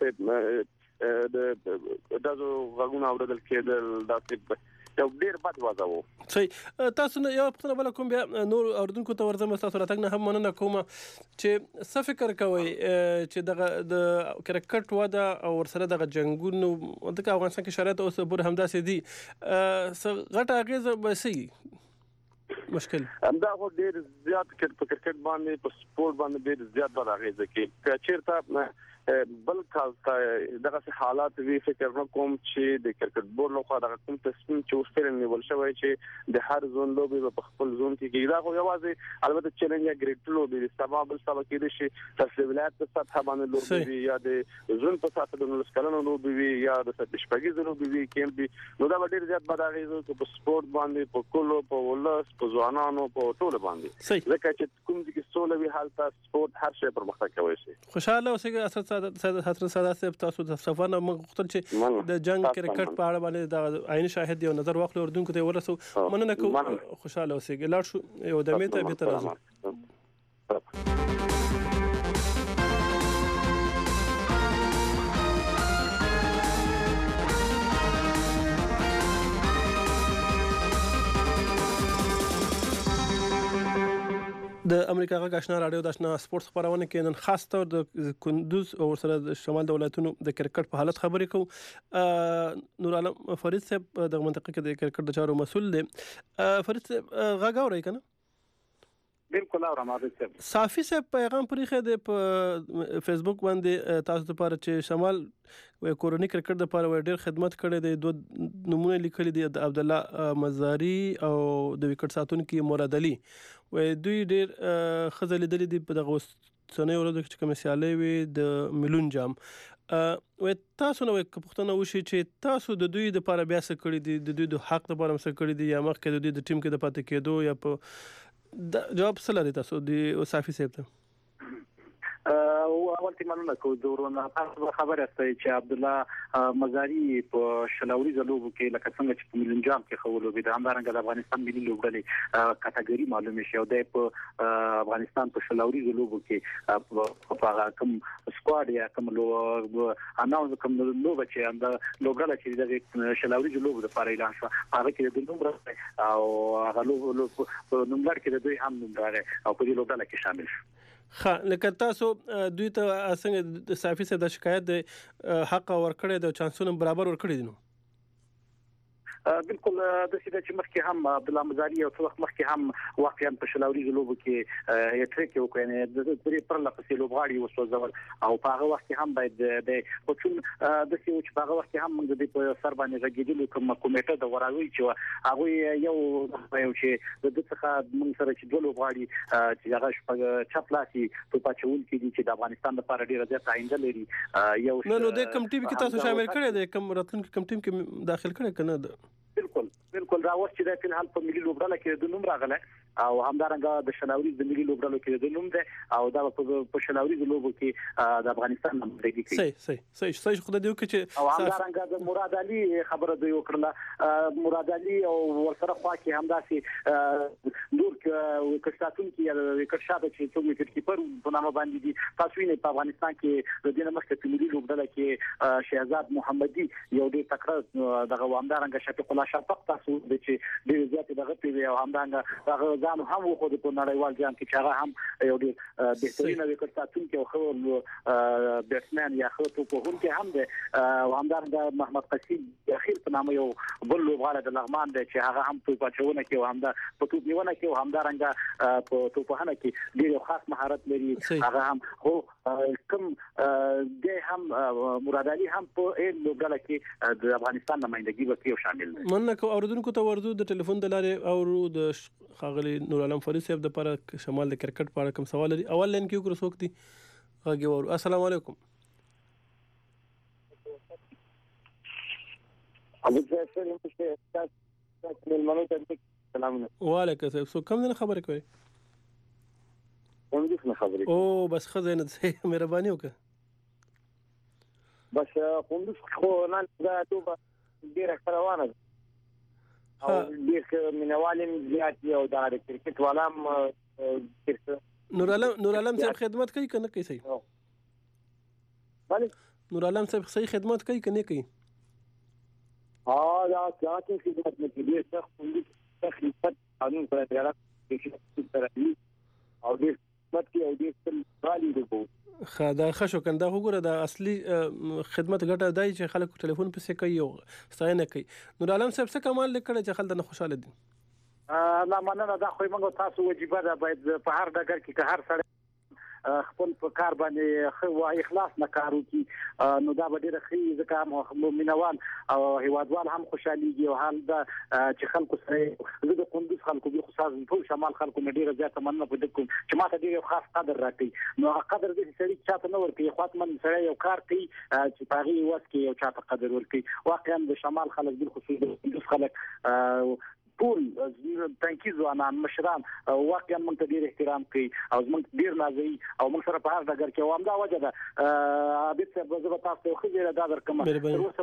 دغه د دغه غوونه اوریدل کېدل داسې یو ډیر بد وضع وو صحیح تاسو یو پختنه بل کوم بیا نور اوردونکو ته ورځم تاسو راتګ نه هم مننه کوم چې څه فکر کوي چې دغه د کرکټ ودا او ورسره دغه جنگونو د افغانستان کې شرایط اوس بر همداسې دي غټه اغیزه به سي مشکل دا خو ډیر زیات په کرکټ باندې په سپورت باندې ډیر زیات بد اغیزه کوي چې چیرته بل کال دغه حالات وی فکر کوم چې د کرکټ بورډ لخوا دغه کوم تصمیم چې وستل نیول شوی چې د هر زون لوبي په خپل زون کې کیږي دا خو یوازې البته چیلنج یا ګریټ لوبي د سبب بل سبب کې دي چې تاسو ولایت په سطح باندې لوبي یا د زون په سطح د نورسکلونو لوبي یا د شپږیز لوبي وی کېم دي نو دا ډیر زیات بداغیزه په سپورت باندې په کولو په ولس په ځوانانو په ټول باندې ځکه چې کوم دي کې سولوي حالت سپورت هر شی پرمختګ کوي شي خوشاله اوسئ اساس حضرت سعادت صاحب تاسو د سفر نه مغوښتل چې د جنگ کرکټ په اړه باندې د عین شاهد یو نظر واخلو اردوونکو ته ورسو مننه کوم خوشاله اوسئ لاړ شو یو د میته به تر راځو د امریکا غږ آشنا رادیو د آشنا سپورت خبرونه کې نن خاص تور د کندوز او سره د شمال د ولایتونو د کرکټ په حالت خبرې کوو. نور عالم فرید صاحب د منطقه کې د کرکټ د چارو مسول دی. فرید صاحب غږ اورئ کنه؟ بالکل اورم عابد صاحب. صافي صاحب پیغام پرې خې د په فیسبوک باندې تاسو لپاره چې شمال و کورونی کرکټ د لپاره ډېر خدمت کړی دی. دوه نمونه لیکلي دي د عبد الله مزاری او د وکټ ساتونکي مراد علي. و دوی ډېر خزه لیدلې دي په دغه سنې ورځو کې چې کوم سیالي وي د ملون جام. و تاسو نو پوښتنه وشي چې تاسو د دوی د لپاره بیا څه کړی دي، د دوی د حق لپاره څه کړی دي، یا مخکې د دوی د ټیم کې د پاتې کېدو، یا په جواب څه لري تاسو د صافي صاحب ته؟ اول ته مننه کوم دورونه تاسو خبره استئ چې عبد الله مزاری په شلاوري زلوبو کې لکه څنګه چې په ملون جام کې خولو به د همدارنګه د افغانستان ملي لوبډلې کټګوري معلومه شو د په افغانستان په شلاوري زلوبو کې په هغه کوم سکواډ یا کوم لو اناونس کوم لوبه چې اند لوبډله چې د شلاوري زلوبو لپاره اعلان شو هغه کې د نومبر او هغه لوب په نومبر کې د دوی هم نومبر او په دې لوبډله کې شامل شو. خا لکه تاسو دوی ته څنګه د صافي صاحب د شکایت د حق ورکړی د چانسونو برابر ورکړی دي؟ نو بالکل د سیده چې مخکې هم عبد الله مزاری او څو وخت مخکې هم واقعا په شلاوري زلوبو کې یې ټریک وکړنه د پرې پر لپسې لوبغاړي وسوځول او په هغه وخت هم باید د کوچون د سی چې په هغه وخت هم موږ د په سر باندې غږیدلو کوم کمیټه د وراوي چې هغه یو یو چې د څخه موږ سره چې دوه لوبغاړي چې هغه شپږ چپلاسي په پاتول کې دي چې د افغانستان لپاره ډیره زیاته آینده لري. یو نو نو د کم ټیم کې تاسو شامل کړی دی، کوم راتلونکي کم ټیم کې داخل کړی کنه؟ بالکل بالکل راوست چې د فلحال په ملي لوبډله کې د نوم راغله او همدارنګه د شلاوري د ملي لوبډله کې د نوم ده او دا په شلاوري د لوبو کې د افغانستان نمبر دی. صحیح صحیح صحیح صحیح خو د دې کې او همدارنګه د مراد علي خبره دی وکړه. مراد علي او ورسره خوا کې همداسي نور کښتاتون کې یا کښتاته چې څو وکټ کیپر په نامه باندې دي. تاسو یې په افغانستان کې د دې مخکې په ملي لوبډله کې شهزاد محمدي یو ډېر تکړه دغه همدارنګه شفیق الله شفق تاسو د چې ډېر زیات دغه پیوي او همدارنګه هغه ځان هم وخت په نړیوال جام کې چې هغه هم یو ډېر بهترینه وکټ ساتونکی او خو بیټسمن یا خو په هون کې هم ده او همدارنګه محمد قصيب اخیر په نامه یو بل لوبغاړی د لغمان دی چې هغه هم په پچونه کې او هم په توپ نیونه کې او همدارنګه په توپخانه کې ډېر خاص مهارت لري. هغه هم هو کوم د هم مراد علي هم په این لوبډله کې د افغانستان نمائندګي وکړي شامل دي. مننه کو اوردونکو ته ورزو د ټلیفون د لارې او د خاغلی نور عالم فرید صاحب د لپاره شمال د کرکټ په اړه کوم سوال لري. اول لین کې وکړو څوک دي هغه ور. السلام علیکم. ابو جعفر مشه ملمنو ته سلام. وعلیکم السلام. سو کوم نه خبرې کوي؟ کوم دې نه خبرې او بس خزینه دې مهرباني وکړه. بس کوم دې خو نن دا ټوبه ډیره روانه او ډیر مینوالم زیات یو د کرکټ والام. نور عالم نور عالم صاحب خدمت کوي کنه کوي؟ صحیح. بله نور عالم صاحب صحیح خدمت کوي کنه کوي؟ ها دا ځکه خدمت نه کوي سخت خوندي خدمت قانون پر اعتراض کې ترې او ډیر خدمت کې او ډیر تل غالي دی. خدا خشو کنده وګوره د اصلي خدمت ګټه دی چې خلک ټلیفون پسې کوي او ستاینه کوي. نور عالم صاحب څه کمال لیکل چې خلک نه خوشاله دي؟ لا مننه دا خو موږ تاسو وجیبه ده باید په هر ډګر کې که هر سړی خپل په کار باندې خو اخلاص نه کار وکړي نو دا به ډېر ښه ځکه مینوال او هیوادوال هم خوشاليږي او حال دا چې خلکو سره زه د کندوز خلکو به خصوصا ټول شمال خلکو نه ډېر زیات مننه پدې کوم چې ماته ډېر خاص قدر راکړي. نو هغه قدر دې سړي چاته نه ورکړي، خاطر من سره یو کار کوي چې پاغي واسکي یو چاته قدر ورکړي. واقعا د شمال خلک بل خصوصا د کندوز خلک ټول تنکي ځوانان مشران واقعا موږ ته ډېر احترام کوي او موږ ډېر نازوي او موږ سره په هر ډګر کې وامدا وجه ده. عابد صاحب زه به تاسو خو ډېر دا درکمه تر اوسه پورې په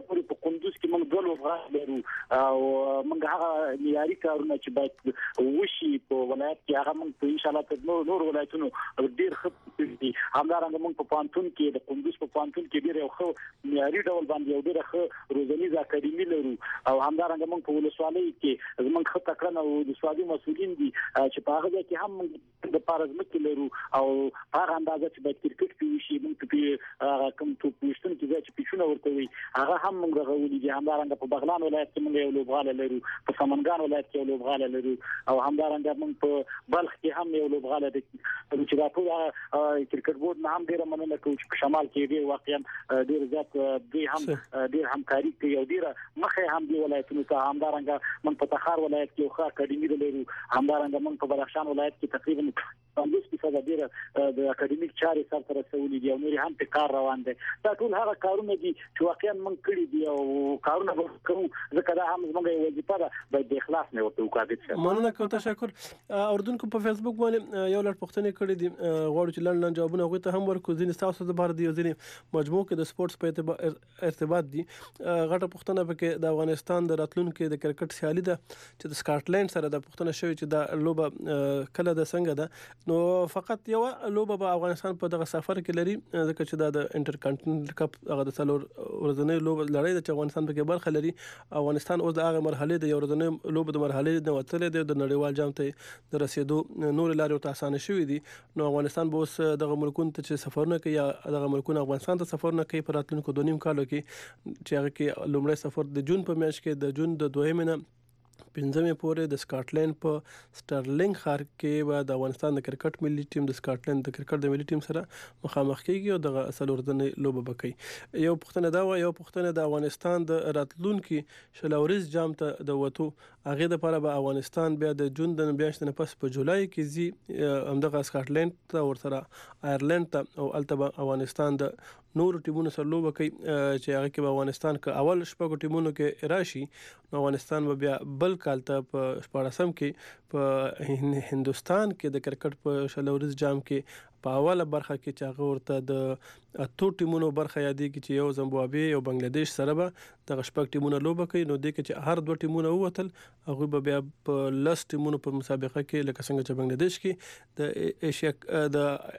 قندوز کې موږ دوه لوبغاړي لرو او موږ هغه معیاري کارونه چې باید وشي په ولایت کې هغه موږ په ان شاء الله په نور ولایتونو ډیر ښه دي. همدارنګه موږ په پانتون کې د قندوز په پانتون کې ډیر ښه معیاري ډول باندې یو ډیر ښه روزنیز اکاډمي لرو او همدارنګه موږ په ولسوالۍ کې موږ ښه تکړه او د ولسوالۍ مسؤلین دي چې په هغه کې هم موږ د پارزمکې لرو او هغه اندازه چې باید کرکټ کې وشي موږ په کوم توپ وشتون کې چې پیچونه ورته وي هغه هم موږ غوړي دي. همدارنګه په بغلان ولایت کې موږ یو لوبغاړی لرو، په سمنګان ولایت کې یو لوبغاړی لرو او همدارنګه موږ په بلخ کې هم یو لوبغاړی دی چې دا ټول کرکټ بورډ نه هم ډیره مننه کوي چې په شمال کې ډیر واقعا ډیر زیات دوی هم ډیر همکاري کوي او ډیره مخه هم دی ولایتونو ته. همدارنګه موږ په تخار ولایت کې یو ښه اکاډمي لرو، همدارنګه موږ په بدخشان ولایت کې تقریبا پنځوس فیصد ډیره د اکاډمیک چارې سره رسولې دي او نور هم په کار روان دي. دا ټول هغه کارونه دي چې واقعا موږ کړی دي او کارونه کوو ځکه دا هم زموږ وظیفه ده باید د اخلاص نه ورته وکړو. مننه کوم، تشکر. اردوونکو په فیسبوک باندې یو لړ پوښتنې کړې دي، غواړو چې لاندې جوابونه غوښته هم ورکو. ځینې تاسو د بار دی ځینې مجموع کې د سپورتس په ارتباط دي. غټه پوښتنه پکې د افغانستان د راتلونکو د کرکټ سیالي ده چې د سکاټلند سره د پوښتنه شوی چې دا لوبه کله د څنګه ده. نو فقط یو لوبه به افغانستان په دغه سفر کې لري ځکه چې دا د انټر کانټیننټل کپ هغه د څلور ورځنۍ لوبه لړۍ ده چې افغانستان پکې برخه لري. افغانستان اوس د هغه مرحله د یو ورځنۍ لوبه د مرحله د وتلې د نړیوال جام ته د رسیدو نور لارې ته اسانه شوې دي. نو افغانستان به اوس دغه ملکونو ته چې سفرونه کوي یا دغه ملکونه افغانستان ته سفرونه کوي په راتلونکو دوه نیم کالو کې چې هغه کې لومړی سفر د جون په میاشت کې د جون د دویمه نه پنځمې پورې د سکاټلند په سټرلینګ ښار کې به د افغانستان د کرکټ ملي ټیم د سکاټلند د کرکټ د ملي ټیم سره مخامخ کیږي او دغه څلور ورځې لوبه به کوي. یو پوښتنه دا و یو پوښتنه د افغانستان د راتلونکي شلوريز جام ته د وټو هغه د لپاره به افغانستان بیا د جون د میاشتې نه پس په جولای کې زی همدغه سکاټلند ته ورسره آیرلند ته او البته افغانستان د نور ټیمونو سره لوبه کوي چې هغه کې به افغانستان ک اول شپږ ټیمونو کې راشي. نو افغانستان به بیا بل کال ته په شپاړسم کې په هندستان کې د کرکټ په شلوريز جام کې په اوله برخه کې چې هغه ورته د اتو ټیمونو برخه یادېږي چې یو زیمبابوې او بنگلاديش سره به د شپږ ټیمونو لوبه کوي. نو د کې چې هر دوه ټیمونه ووتل هغه به بیا په لس ټیمونو په مسابقه کې لکه څنګه چې بنگلاديش کې د ایشیا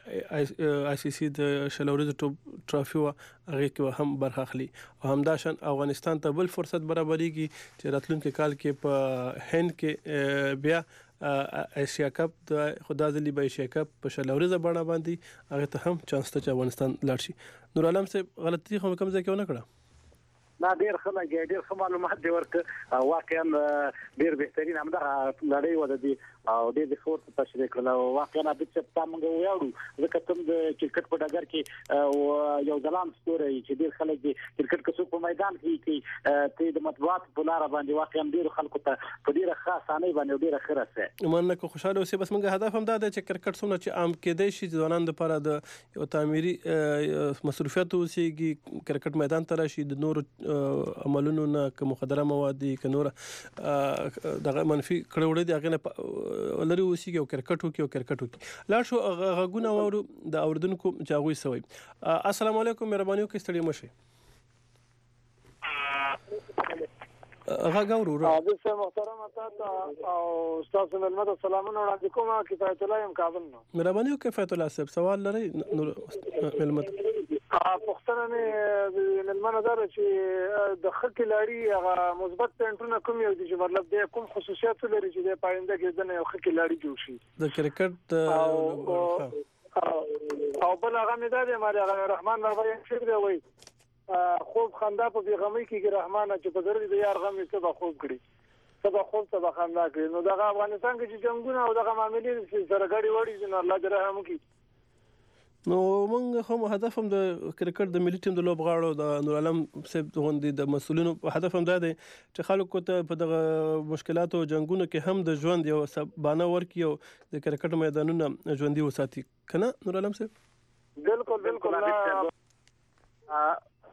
د آی سی سی د شلوريز ټرافي هغه کې هم برخه اخلي او همداشان افغانستان ته بل فرصت برابرېږي چې راتلونکي کال کې په هند کې بیا ایشیا کپ د خدا ځلی به ایشیا کپ په شلوريزه بڼه باندې هغه ته هم چانس ته چې افغانستان لاړ شي. نور عالم صاحب غلطي خو کوم ځای کې ونه کړه؟ لا ډیر خلک ډیر ښه معلومات دی ورکړه، واقعا ډیر بهترین همدغه لړۍ وده دي او ډیر د فورت تشریح کړل. واقعا د څه تاسو ویاړو ځکه تم د کرکټ په ډګر کې یو ځلان ستوري چې ډیر خلک د کرکټ کسو په میدان کې کې ته د مطبوعات په لار باندې واقعا ډیر خلکو ته په ډیره خاصانه باندې ډیره خرسه مننه کو خوشاله اوسې. بس موږ هدف هم دا دی چې کرکټ څومره چې عام کېدای شي ځوانان لپاره د یو تعمیري مصرفیات اوسېږي، کرکټ میدان ته راشي، د نور عملونو نه که مخدره مواد دي که نور دغه منفي کړه وړه دي هغه نه لري اوسېږي او کرکټ وکړي او کرکټ وکړي. لاړ شو غږونه واورو د اوردونکو چې هغوی سوی. السلام علیکم، مهرباني وکړئ ستړي مه شئ. غږ اورو حادثه محترمه تاسو او تاسو ملمت سلامونه وړاندې کوم. کفایت الله یم کابل نه. مهرباني وکړئ کفایت الله صاحب، سوال لرئ؟ ملمت پوښتنه مې ملمنه دا چې د خکې لاري هغه مثبت پوینټونه کوم یو دي چې مطلب د کوم خصوصیات لري چې د پاینده کې د یو خکې لاري جوړ شي د کرکټ او بل هغه مې دا دی مالي رحمان بابا یې شعر دی وایي خوب خندا په بیغمۍ کې رحمانه چې په ضروري د یار غم ته به خوب کړي ته به خوب ته به خندا کړي. نو دغه افغانستان کې چې جنگونه او دغه معاملې چې سره غړي وړي نو الله دې رحم وکړي. نو موږ هم هدف هم د کرکټ د ملي ټیم د لوبغاړو د نور عالم صاحب غوندې د مسولینو هدف هم دا دی چې خلکو ته په دغه مشکلاتو او جنگونو کې هم د ژوند یو سبانه ورکړي او د کرکټ میدانونه ژوندي وساتي. کنه نور عالم صاحب؟ بالکل بالکل.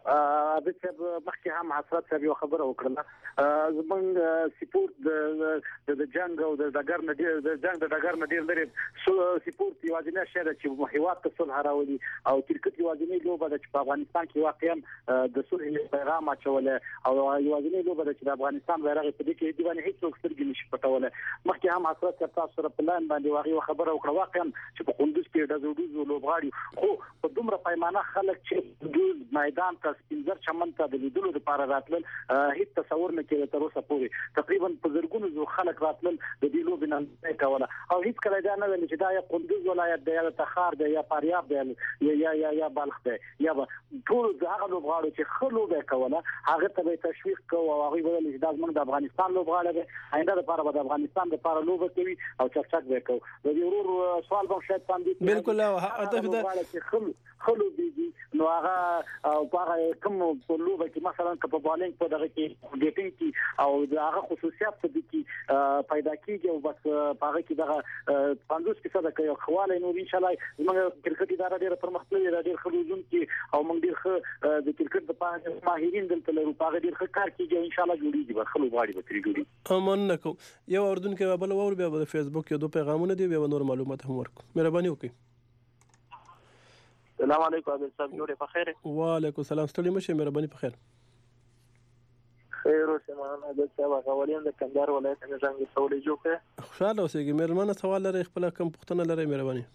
د څه مخکې هم حسرت صاحب یو خبره وکړه زمونږ سپورت د د جنگ او د ډګر نه ډیر د جنگ د ډګر نه ډیر لري سپورت یوازینی شی دی چې هیواد ته صلح راولي او کرکټ یوازینی لوبه ده چې په افغانستان کې واقعا د صلح پیغام اچوله او یوازینی لوبه ده چې د افغانستان بیرغ په دې کې دی باندې هیڅ څوک سترګې نشي پټوله. مخکې هم حسرت صاحب تاسو سره پلان باندې واقعي خبره وکړه واقعا چې په کندوز کې د زوډوزو لوبغاړي خو په دومره پیمانه خلک چې کندوز میدان ته سپینځر چمن ته د لیدلو لپاره راتلل هیڅ تصور نه کېده تر اوسه پورې تقریبا په زرګونو زو خلک راتلل د دې لوبې نه کوله او هیڅ کله دا نه ویل چې دا یا کندوز ولایت دی یا تخار دی یا فاریاب دی یا یا یا بلخ دی یا ټول هغه لوبغاړي چې خلک به کوله هغه ته تشویق کوو او هغه ویل چې دا زموږ د افغانستان لوبغاړي دی آینده لپاره د افغانستان لپاره لوبه کوي او چرچک به کوي د دې ورور سوال به شاید باندې بالکل هدف دا خلک خلک دي نو هغه او هغه کوم په لوبه کې مثلا په بالینګ په دغه کې ګیټینګ کې او هغه خصوصیات څه دي چې پیدا کیږي او بس هغه کې دغه پنځوس فیصد کوي خواله نو ان شاء الله موږ کرکټ اداره ډیره پرمختللې ده ډیر خلوزون کې او موږ ډیر ښه د کرکټ په ماهرین دلته لرو هغه ډیر ښه کار کوي ان شاء الله جوړیږي به خلک غواړي به تری جوړي امن نکو یو اردن کې بل اور بیا په فیسبوک کې دوه پیغامونه دی بیا نور معلومات هم ورکو مهرباني وکړئ. السلام علیکم عبد صاحب جوړه په خیر. وعلیکم السلام ستړي مشه مهرباني په خیر. خیر اوسه مان عبد صاحب غوړین د کندهار ولایت نه څنګه سوالې جوړه خوشاله اوسئ مهرباني سوال لري خپل کوم پوښتنه لري مهرباني.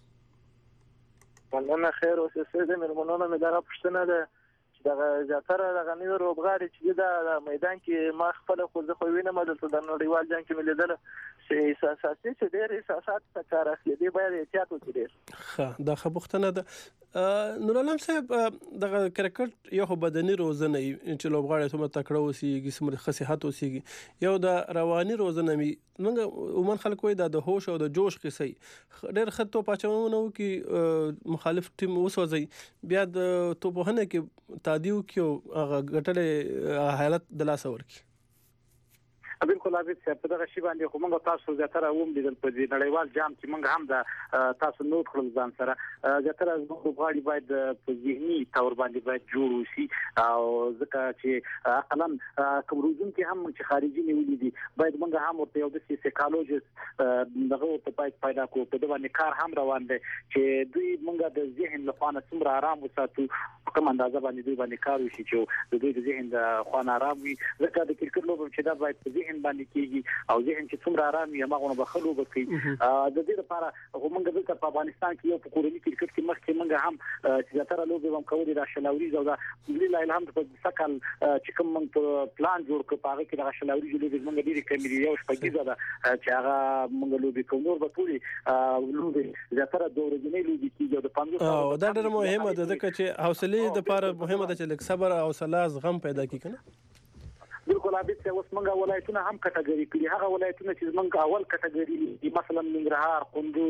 مننه خیر اوسه سیده مهربانانه مې دا پوښتنه ده چې دا زیاتره د غنیو روبغاړي چې د میدان کې ما خپل خو زه خو وینم د نړیوال جنگ کې مې لیدل چې احساساتي چې ډېر احساسات څخه کار اخلي دی باید احتیاط وکړي ډېر. ښه دا ښه پوښتنه ده نور علم صاحب د کرکټ یو بدني روزنه چې لوبغاړي ته تکړه اوسېږي سمره خصيحت اوسېږي یو د رواني روزنه می موږ عموما خلک وایي د هوش او د جوش قصې ډېر خطو پاچاونه کې مخالف ټیم وسوځي بیا د توپهنه کې تادیو کې هغه غټلې حالت د لاس ورکی. بالکل عابد صاحب په دغه شی باندې خو موږ تاسو زیاتره ووم لیدل په دې نړیوال جام چې موږ هم د تاسو نوٹ کړل ځان سره زیاتره لوبغاړي باید په ذهني تور باندې باید جوړ وشي او ځکه چې اقلن کوم روزن کې هم چې خارجي نیولې دي باید موږ هم ورته یو د سایکالوجیست دغه په پای پیدا کوو په دغه باندې کار هم روان دی چې دوی موږ د ذهن لپاره څومره آرام وساتو په کوم اندازه باندې دوی باندې کار وشي چې د دوی د ذهن د خوان آرام وي ځکه د کرکټ لوبه چې دا باید په ذهن باندې کېږي او ذهن چې څومره آرام وي هغه به خلو بکړي د دې لپاره موږ دلته په افغانستان کې یو په کورني کرکټ کې مخکې موږ هم چې زیاتره لوبې هم کولې د شلاوري او د لله الحمد په سکل چې کوم موږ په پلان جوړ کړ په هغه کې د شلاوري لوبې موږ ډېری کمې یو شپږیزه ده چې هغه موږ لوبې کوو نور به ټولې لوبې زیاتره د ورځنۍ لوبې کېږي د پنځوس او دا ډېر مهمه ده ځکه چې حوصله د لپاره مهمه ده چې لږ صبر او حوصله زغم پیدا کړي کنه. بالکل عابد صاحب اوس موږ ولایتونه هم کټګوري کړي هغه ولایتونه چې موږ اول کټګوري دي مثلا ننګرهار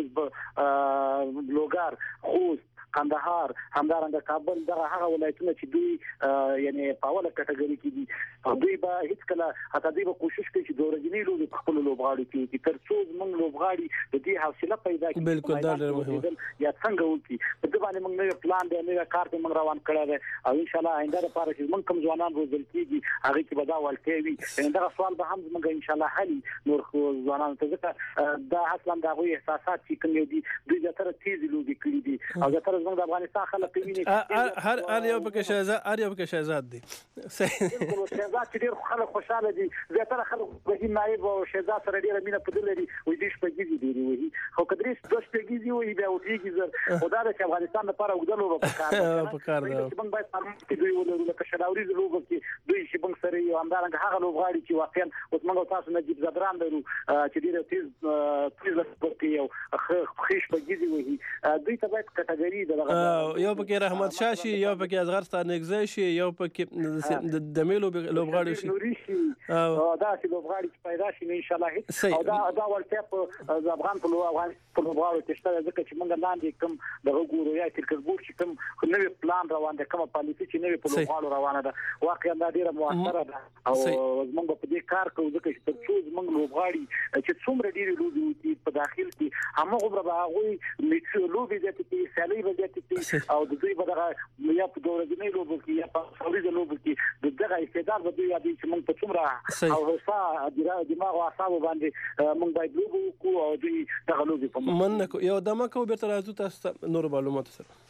کندوز لوګر خوست کندهار همدارنګه کابل دغه هغه ولایتونه چې دوی یعنی په اوله کټګوري کې دي دوی به هیڅ کله حتی دوی به کوشش کوي چې د ورځنۍ لوبې په خپل لوبغاړي کې چې تر څو موږ لوبغاړي د دې حوصله پیدا کړي بالکل دا ډېر مهمه یا څنګه وکړي په دې باندې موږ نوی پلان دی نوی کار دی موږ روان کړی دی او ان شاء الله آینده لپاره چې موږ کوم ځوانان روزل کېږي هغه کې به دا ولټې وي یعنی دا سوال به هم موږ ان شاء الله حل نور ځوانان ته ځکه دا اصلا دا غوي احساسات چې کوم دي دوی زیاتره تیز لوبې کړي دي او زیاتره زموږ د افغانستان خلک کوي هر هر یو پکې شهزاد هر یو پکې شهزاد دي شهزاد چې ډېر خلک خوشاله دي زیاتره خلک په نایب او شهزاد سره ډېر مینه په دل لري وې دې شپږیزي دي وې خو کدرې دوه شپږیزي وې بیا وټیږي زر خدا د افغانستان لپاره وګدلو په کار په کار دی چې موږ باید پرمختګ کې دوی ولرو لکه شلاوري لوبه کې دوی چې موږ سره یو همدارنګه هغه لوبغاړي چې واقعا اوس موږ تاسو نجیب زدران لرو چې ډېر تیز تیز لوبه یو خېش پګیزي وې دوی ته باید کټګوري د یو پکې رحمت شاه شي یو پکې ازغر ستانګزی شي یو پکې د میلو لوبغاړي شي او دا چې لوبغاړي پیدا شي ان شاء الله او دا دا ورته په افغان په لوبغاړو کې شته ځکه چې موږ لاندې کوم د وګورو یا کرکټ بورډ چې کوم نوې پلان روان دی کومه پالیسي چې نوې په لوبغاړو روانه ده واقعا دا ډیره موثره ده او موږ په دې کار کوو ځکه چې تر څو موږ لوبغاړي چې څومره ډېری لوبي وي په داخل کې همغه به هغه میټرو لوبي د دې سالي وضعیت کې او د دوی په دغه یا په دورګنۍ لوبو کې یا په فوري لوبو کې دغه استعداد به دوی یادي چې موږ په څومره او هوسا دماغ او اعصاب باندې موږ باید لوبو کو او دوی دغه لوبي په من یو دمه کو بیرته راځو تاسو نور معلومات سره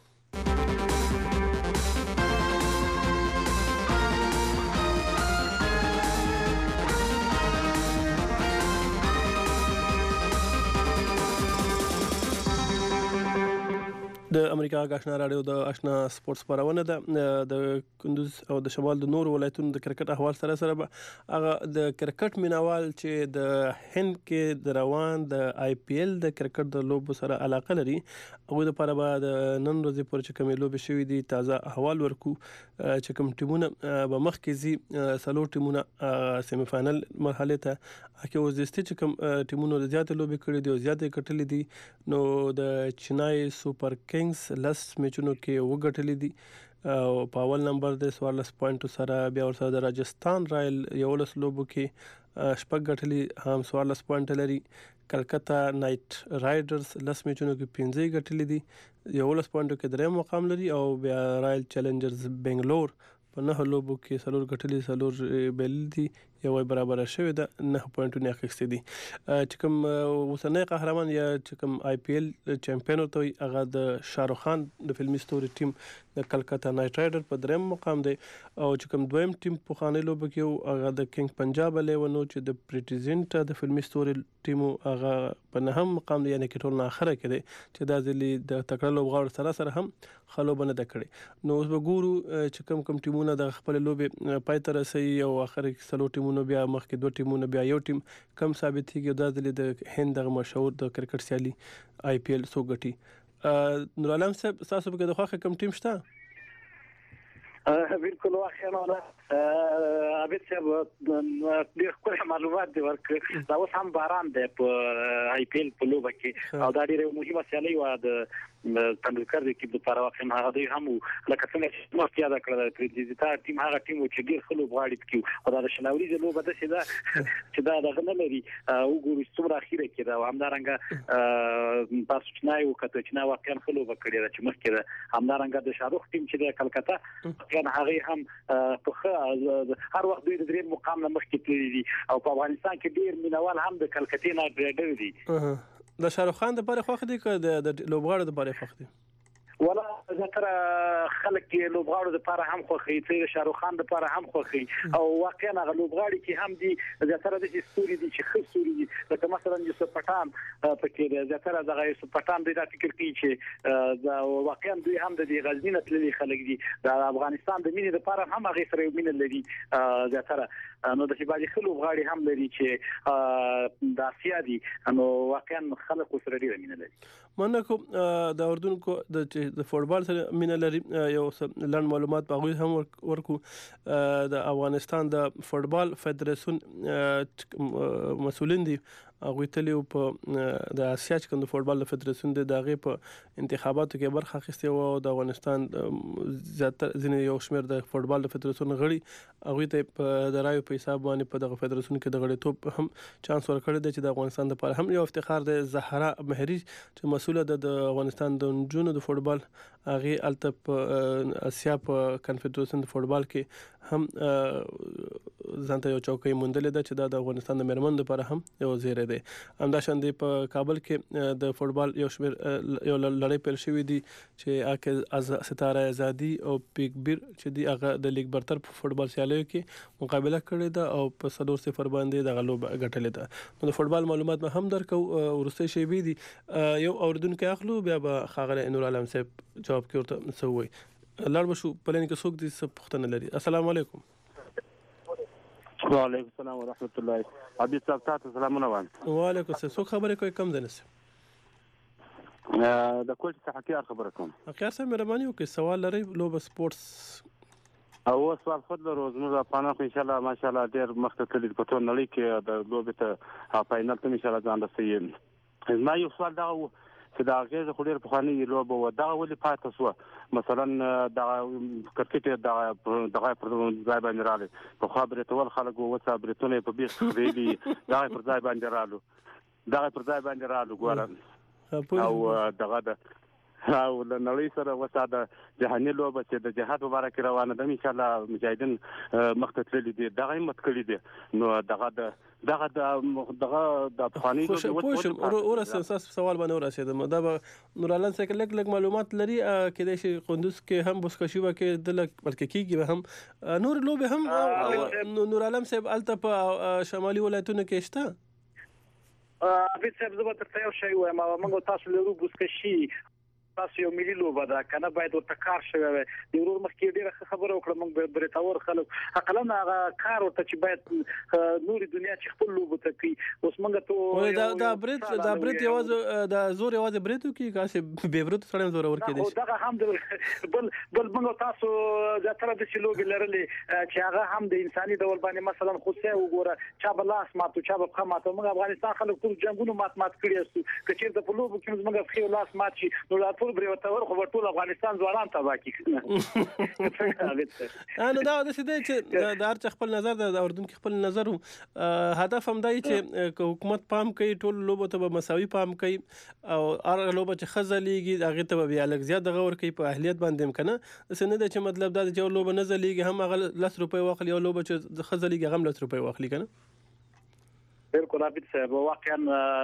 د امریکا غاښنا رادیو د آشنا سپورتس خبرونه ده د کندوز او د شمال د نور ولایتونو د کرکټ احوال سره سره به هغه د کرکټ مینوال چې د هند کې د روان د آی پی ایل د کرکټ د لوبو سره علاقه لري هغه لپاره به د نن ورځې پورې چې کومې لوبې شوې دي تازه احوال ورکو چې کوم ټیمونه به مخکې زی سلو ټیمونه سیمی فائنل مرحله ته کې وزستي چې کوم ټیمونو زیاتې لوبې کړې دي او زیاتې کټلې دي نو د چنای سوپر کینګز لس میچونو کې وګټلې دي او په اول نمبر د سوارلس پوینټ سره بیا ورسره د راجستان رایل یولس لوبو کې شپږ ګټلې هم سوارلس پوینټ لري کلکتا نایټ رایډرز لس میچونو کې پنځه ګټلې دي یولس پوینټو کې دریم مقام لري او بیا رایل چیلنجرز بنگلور په نه لوبو کې سلور ګټلې سلور بیل دي یو برابر شوی د نه پوینټونه اخیستې دي چې کوم اوسنۍ قهرمان یا چې کوم آی پی ایل چمپیون ته هغه د شاروخ خان د فلمي ستوري ټیم د کلکتا نایټ رایډر په دریم مقام دی او چې کوم دویم ټیم په خانه لوب کې هغه د کینګ پنجاب لیونو چې د پریټیزنټ د فلمي ستوري ټیم هغه په نهم مقام دی یعنی کې ټول نه اخره کې دی چې دا ځلې د تکړه لوبغاړو سره سره هم خلو بنه د کړي نو اوس به ګورو چې کوم کوم ټیمونه د خپل لوبې پای ته رسي او اخر کې سلو ټیمونه بیا مخکې دوه ټیمونه بیا یو ټیم کم ثابت کیږي دا ځلې د هند د مشهور د کرکټ سیالي آی پی ایل سو ګټي نور عالم صاحب تاسو په دغه خوخه کم ټیم شته بالکل واخیانه ابي صاحب ډېر ښه معلومات دی ورکړ دا اوس هم باران دی په آی پی ایل په لوبه کې او دا ډېر مهمه سیالي و د تندولکر د کیب لپاره واخیانه هغه دی هم لکه څنګه چې مخکې یاد کړل چې دا ټیم هغه ټیم چې ډېر ښه لوبغاړي پکې او دا شناوري د لوبه د شي دا چې دا دغه نه لري او ګورو څومره اخیره کې دا همدارنګه تاسو چې نه یو کته چې نه واقعا ښه لوبه کړې ده چې مخکې ده همدارنګه د شاروخ ټیم چې د کلکتا کله هغه هم په هر وخت دوی د دریم مقام نه مخکې تللي دي او په افغانستان کې ډېر مینوال هم د کلکتې نه ډېر دي د شاروخ خان د لپاره خوښ دي که د لوبغاړو د لپاره خوښ دي ولا زتر خلک لوبغاړو د لپاره هم خوخي چې شاروخ خان د لپاره هم خوخي او واقعا هغه لوبغاړي چې هم دي زتر د ستوري دي چې خو ستوري دي لکه مثلا یوسف پټان پکې زتر دغه یوسف پټان د فکر کوي چې دا واقعا دوی هم د غزنی نه تللي خلک دي د افغانستان د مینې لپاره هم هغه سره مینه لري زتر نو د شبالي خلک لوبغاړي هم لري چې د اسیا دي نو واقعا خلک سره ډیر مینه لري منکو د اردن کو د د فوټبال سره مینه لري یو لاند معلومات په غوښ هم ورکو د افغانستان د فوټبال فدراسیون مسولین دي هغه تللی په د اسیا چې کوم د فوټبال فدراسیون د دغه په انتخاباتو کې برخه اخیسته او د افغانستان زیاتره ځینې یو شمېر د فوټبال فدراسیون غړي هغه ته په درایو په حساب باندې په دغه فدراسیون کې د غړیتوب هم چانس ورکړی دی چې د افغانستان لپاره هم یو افتخار دی زهرا مهری چې مسوله ده د افغانستان د جنونو د فوټبال هغه الته په اسیا په کنفدراسیون د فوټبال کې هم ځانته یو چوکۍ موندلې ده چې د افغانستان د مرمن لپاره هم یو زیری دی همداشان دی په کابل کې د فوټبال یو شمېر یو لړۍ پیل شوې دي چې اکه ستاره ازادي او پیک بیر چې دی هغه د لیګ برتر په فوټبال سیالیو کې مقابله کړې ده او په څلور صفر باندې د غلوب ګټلې ده نو د فوټبال معلومات به هم درکو ورسته شي بي دي یو اوردونکو اخلو بیا به خاغره نور عالم صاحب جواب کوي سووي لړ بشو پلان کې څوک دي څه پوښتنه لري السلام علیکم وعلیکم السلام ورحمت الله عبد صاحب تاسو سلامونه وایي وعلیکم السلام څوک خبرې کوي کم دنس د کوټ څخه حقیقت خبره کوم حقیقت سره مهرباني وکړئ سوال لري لوب سپورتس او سوال خود له روزمره افغانانو ان شاء الله ماشاءالله ډېر مخته تللی په ټول نړۍ کې د لوب ته فائنل ته ان شاء الله ځان رسوي زما یو سوال دا چې دا غږ خو ډېر پخواني لوبه و دا ولې پاتې شو مثلا دا کرکټ دا دغه پر ځای باندې راغلی په خوا برېتول خلک وڅا برېتونه په بیخ خریدي دا پر ځای باندې رالو دا پر ځای باندې رالو ګوره او دغه د او د نړۍ سره وڅا د جهاني لوبه چې د جهاد مبارک روانه ده ان شاء الله مجاهدین مخته تللي دي دغه همت کړی دي نو دغه د دغه دغه د افغاني پوښم ورسره اساس سوال باندې ورسېدم دا نور علان څخه لګ لګ معلومات لري کېدای شي قندوز کې هم بوسکشي وکړي د لګ بلکې کېږي هم نور لوبه هم نور علم صاحب الته په شمالي ولایتونو کې شته ا به څه زه به تاسو یو شی وایم موږ تاسو لرو بوسکشي تاسو یو ملي لوبه ده کنه باید ورته کار شوی وي د ورور مخکې ډیره خبره وکړه موږ برتاور خلک عقلنا کار ورته چې باید نوري دنیا چې خپل لوبه ته کوي اوس موږ ته دا دا برت دا برت یوازې دا زور یوازې برتو کې کاسه به برت سره زور ورکې دي دا هم بل بل موږ تاسو د تر د لوبه لرلې چې هغه هم د انساني ډول باندې مثلا خو څه وګوره چا بلاس ماتو چا په ماتو موږ افغانستان خلک ټول جنگونو مات مات کړی اسو کچیر د لوبو کې موږ خو لاس مات شي نو ټول برتاور خو ټول افغانستان ځوانان تبا کیږي انا دا د سده چې د هر خپل نظر د اردن کې خپل نظر هدف هم دی چې حکومت پام کوي ټول لوبو ته مساوي پام کوي او هر لوبه چې خزلېږي هغه ته بیا لږ زیات غور کوي په اهلیت باندې امکنه سنه د چې مطلب دا چې لوبه نه زلېږي هم هغه لس روپۍ واخلي او لوبه چې خزلېږي هم لس روپۍ واخلي کنه بالکل عابد صاحب واقعا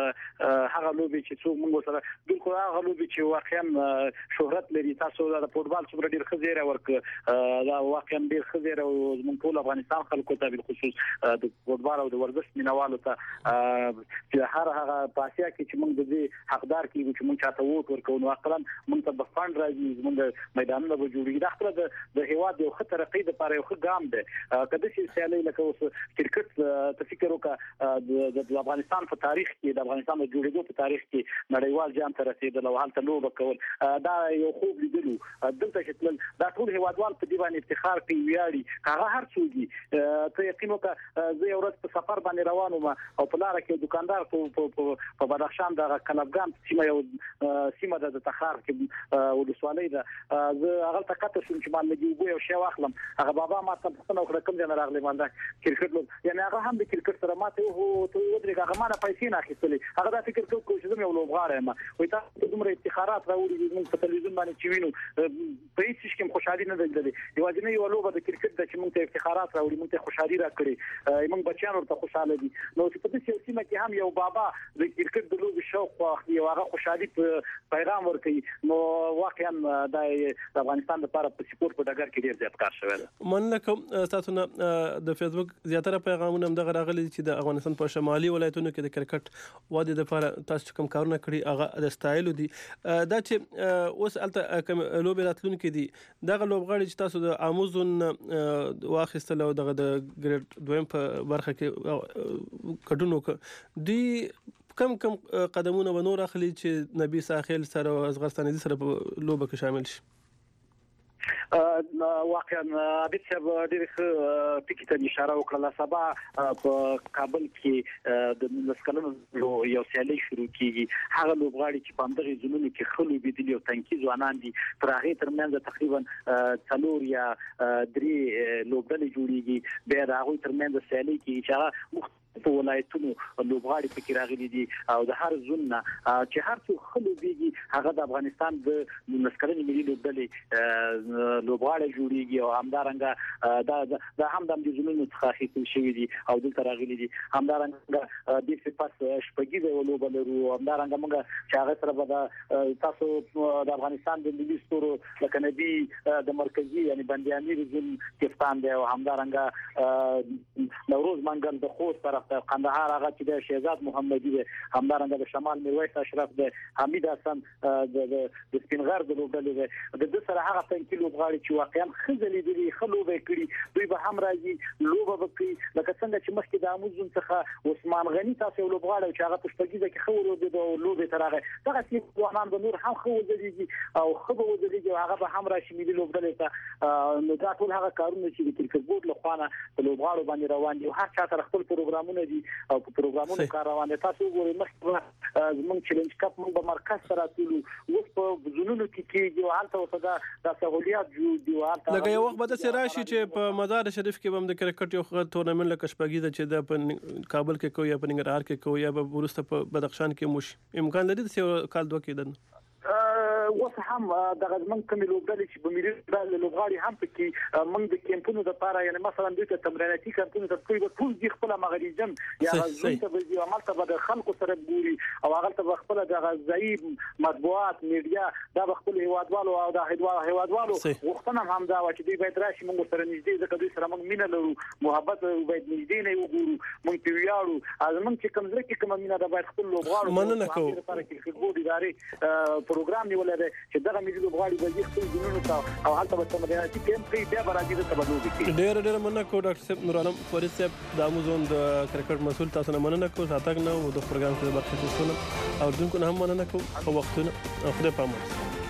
هغه لوبي چې څو موږ سره بالکل هغه لوبي چې واقعا شهرت لري تاسو د فوتبال څومره ډیر خزيره ورک دا واقعا ډیر خزيره او موږ ټول افغانستان خلکو ته په خصوص د فوتبال او د ورزش مینوالو ته چې هر هغه پاسیا کې چې موږ د دې حقدار کیږو چې موږ چاته ووټ ورکو نو عقلاً موږ ته په فند راځي موږ میدانونه به جوړیږي دا خپل د هیواد یو خطر رقیب لپاره یو ګام دی کله چې سیالي لکه اوس کرکټ ته فکر وکړه د افغانستان په تاریخ کې د افغانستان د جوړېدو په تاریخ کې نړیوال جام ته رسیدل او هلته لوبه کول دا یو خوب لیدلو دلته چې دا ټول هیوادوال په دی باندې افتخار کوي ویاړي هغه هر څوک ته یقین وکړه زه یو ورځ په سفر باندې روان وم او په لار کې دکاندار په په بدخشان د کلبګان سیمه یو سیمه د تخار کې ولسوالۍ ده زه هغه ته کته شوم چې مال لګي یو شی واخلم هغه بابا ما ته په نو کړم کوم ځای راغلی باندې کرکټ یعنی هغه هم د کرکټ سره ماته هو ودرې هغه مانه پیسې نه اخیستلې هغه دا فکر کوي چې زه یو لوبغاړی یم وای تاسو دومره افتخارات راوړي موږ په تلویزیون باندې چې وینو په هیڅ شي کې خوشحالي نه درلودې یوازې یو لوبه د کرکټ د چې موږ ته افتخارات راوړي موږ ته خوشحالي راکړي موږ بچیان ورته خوشاله دي نو چې په دې سیمه کې هم یو بابا د کرکټ د لوبې شوق واخلي او هغه خوشحالي پیغام ورکړي نو واقعا د افغانستان لپاره په سپورت په ډګر کې ډیر زیات کار شوی دی مننه کوم تاسو نه د فیسبوک زیاتره پیغامونه هم دغه راغلي چې د افغانستان په شمالي ولایتونو کې د کرکټ واده د لپاره تاسو کوم کارونه کړی هغه د سټایل دي دا چې اوس الته کوم لوبې راتلونکي دي دغه لوبغاړي چې تاسو د اموزون واخیستل او دغه د ګریډ دویم په برخه کې کډونو ک دی کم کم قدمونه و نور اخلي چې نبی ساحل سره او ازغرستاني سره په لوبه کې شامل شي واقعا عابد صاحب ډېر ښه ټکي ته اشاره وکړه سبا په کابل کې د مسکلونو یو سیالي شروع کیږي هغه لوبغاړي چې په همدغه ځونو کې خلو بيدلی او تنکي ځوانان دي تر هغه ترمنځ تقریبا څلور یا درې لوبډلې جوړیږي به دا هغه ترمنځ سیالي کې چې هغه په ولایتونو لوبغاړي پکې راغلي دي او د هر زون چې هر څو خلو بيږي هغه د افغانستان د مسکلنې ملي لوبډلې لوبغاړي جوړیږي او همدارنګه دا د هم د زونونو څخه خېټل شوی دي او دلته راغلي دي همدارنګه د سپاس شپږی د لوبلرو همدارنګه موږ چې هغه سره به تاسو د افغانستان د ملي ستورو لکه نبی د مرکزی یعنی بندي امیر زون کپتان دی او همدارنګه نوروز منګل د خوست طرف ته قندهار هغه چې د شهزاد محمدي دی همدارنګه د شمال میرویس اشرف دی حمید حسن د د سپینغر د لوبډلې دی د سره هغه تنکي لوبغاړي چې واقعا خزلې دي خلوبه کړي دوی به هم راځي لوبه وکړي لکه څنګه چې مخکې د اموزون څخه عثمان غني تاسو لوبغاړي چې هغه پښتګیزه کې خو ورو د لوبه ترغه دغه چې ځوانان د نور هم خو ودرېږي او خو به ودرېږي هغه به هم راشي ملي لوبډلې ته نو دا ټول هغه کارونه چې د کرکټ بورډ له خوا نه په لوبغاړو باندې روان دي هر چا تر خپل پروګرامونه ډول دي او په پروګرامونو کار روان دي تاسو وګورئ مخکې زموږ چیلنج کپ موږ په مرکز سره تلو اوس په بزونونو کې کېږي او هلته ورته د سہولیات جوړ دي هلته لکه یو وخت به داسې راشي چې په مزار شریف کې به هم د کرکټ یو تورنمنټ لکه شپږیزه چې د په کابل کې کوي یا په ننګرهار کې کوي یا به وروسته په بدخشان کې موشي امکان لري چې کال دوه کېدل اوس هم دغه زمونږ کومې لوبډلې چې په ملي ډګر لوبغاړي هم پکې موږ د کیمپونو لپاره یعنی مثلا دوی ته تمریناتي کیمپونو ته کوي ټول دي خپل مغریزم یا غزون ته به یو عمل ته به خلکو سره ګوري او هغه ته خپل د غزایي مطبوعات میډیا دا خپل هیوادوالو او د هیوادوالو وختونه هم دا و چې دوی باید راشي موږ سره نږدې ځکه دوی سره موږ مینه لرو محبت باید نږدې نه وګورو موږ په ویاړو ازمن چې کوم ځای کې کوم مینه دا باید خپل لوبغاړو مننه کوم لپاره کې فوټبال ادارې پروګرام نیولای چې دغه ملي لوبغاړي به خپل ځینونو ته او حالت به تمریناتي کیمپ کوي بیا به راځي ته بدلو کوي ډېر ډېر مننه کوم ډاکټر صاحب نور عالم فرید صاحب د امازون د کرکټ مسؤل تاسو نه مننه کوم ساتګ نه او د پروګرام کې برخه اخیستنه او دونکو نه هم مننه کوم او وختونه خدای پامه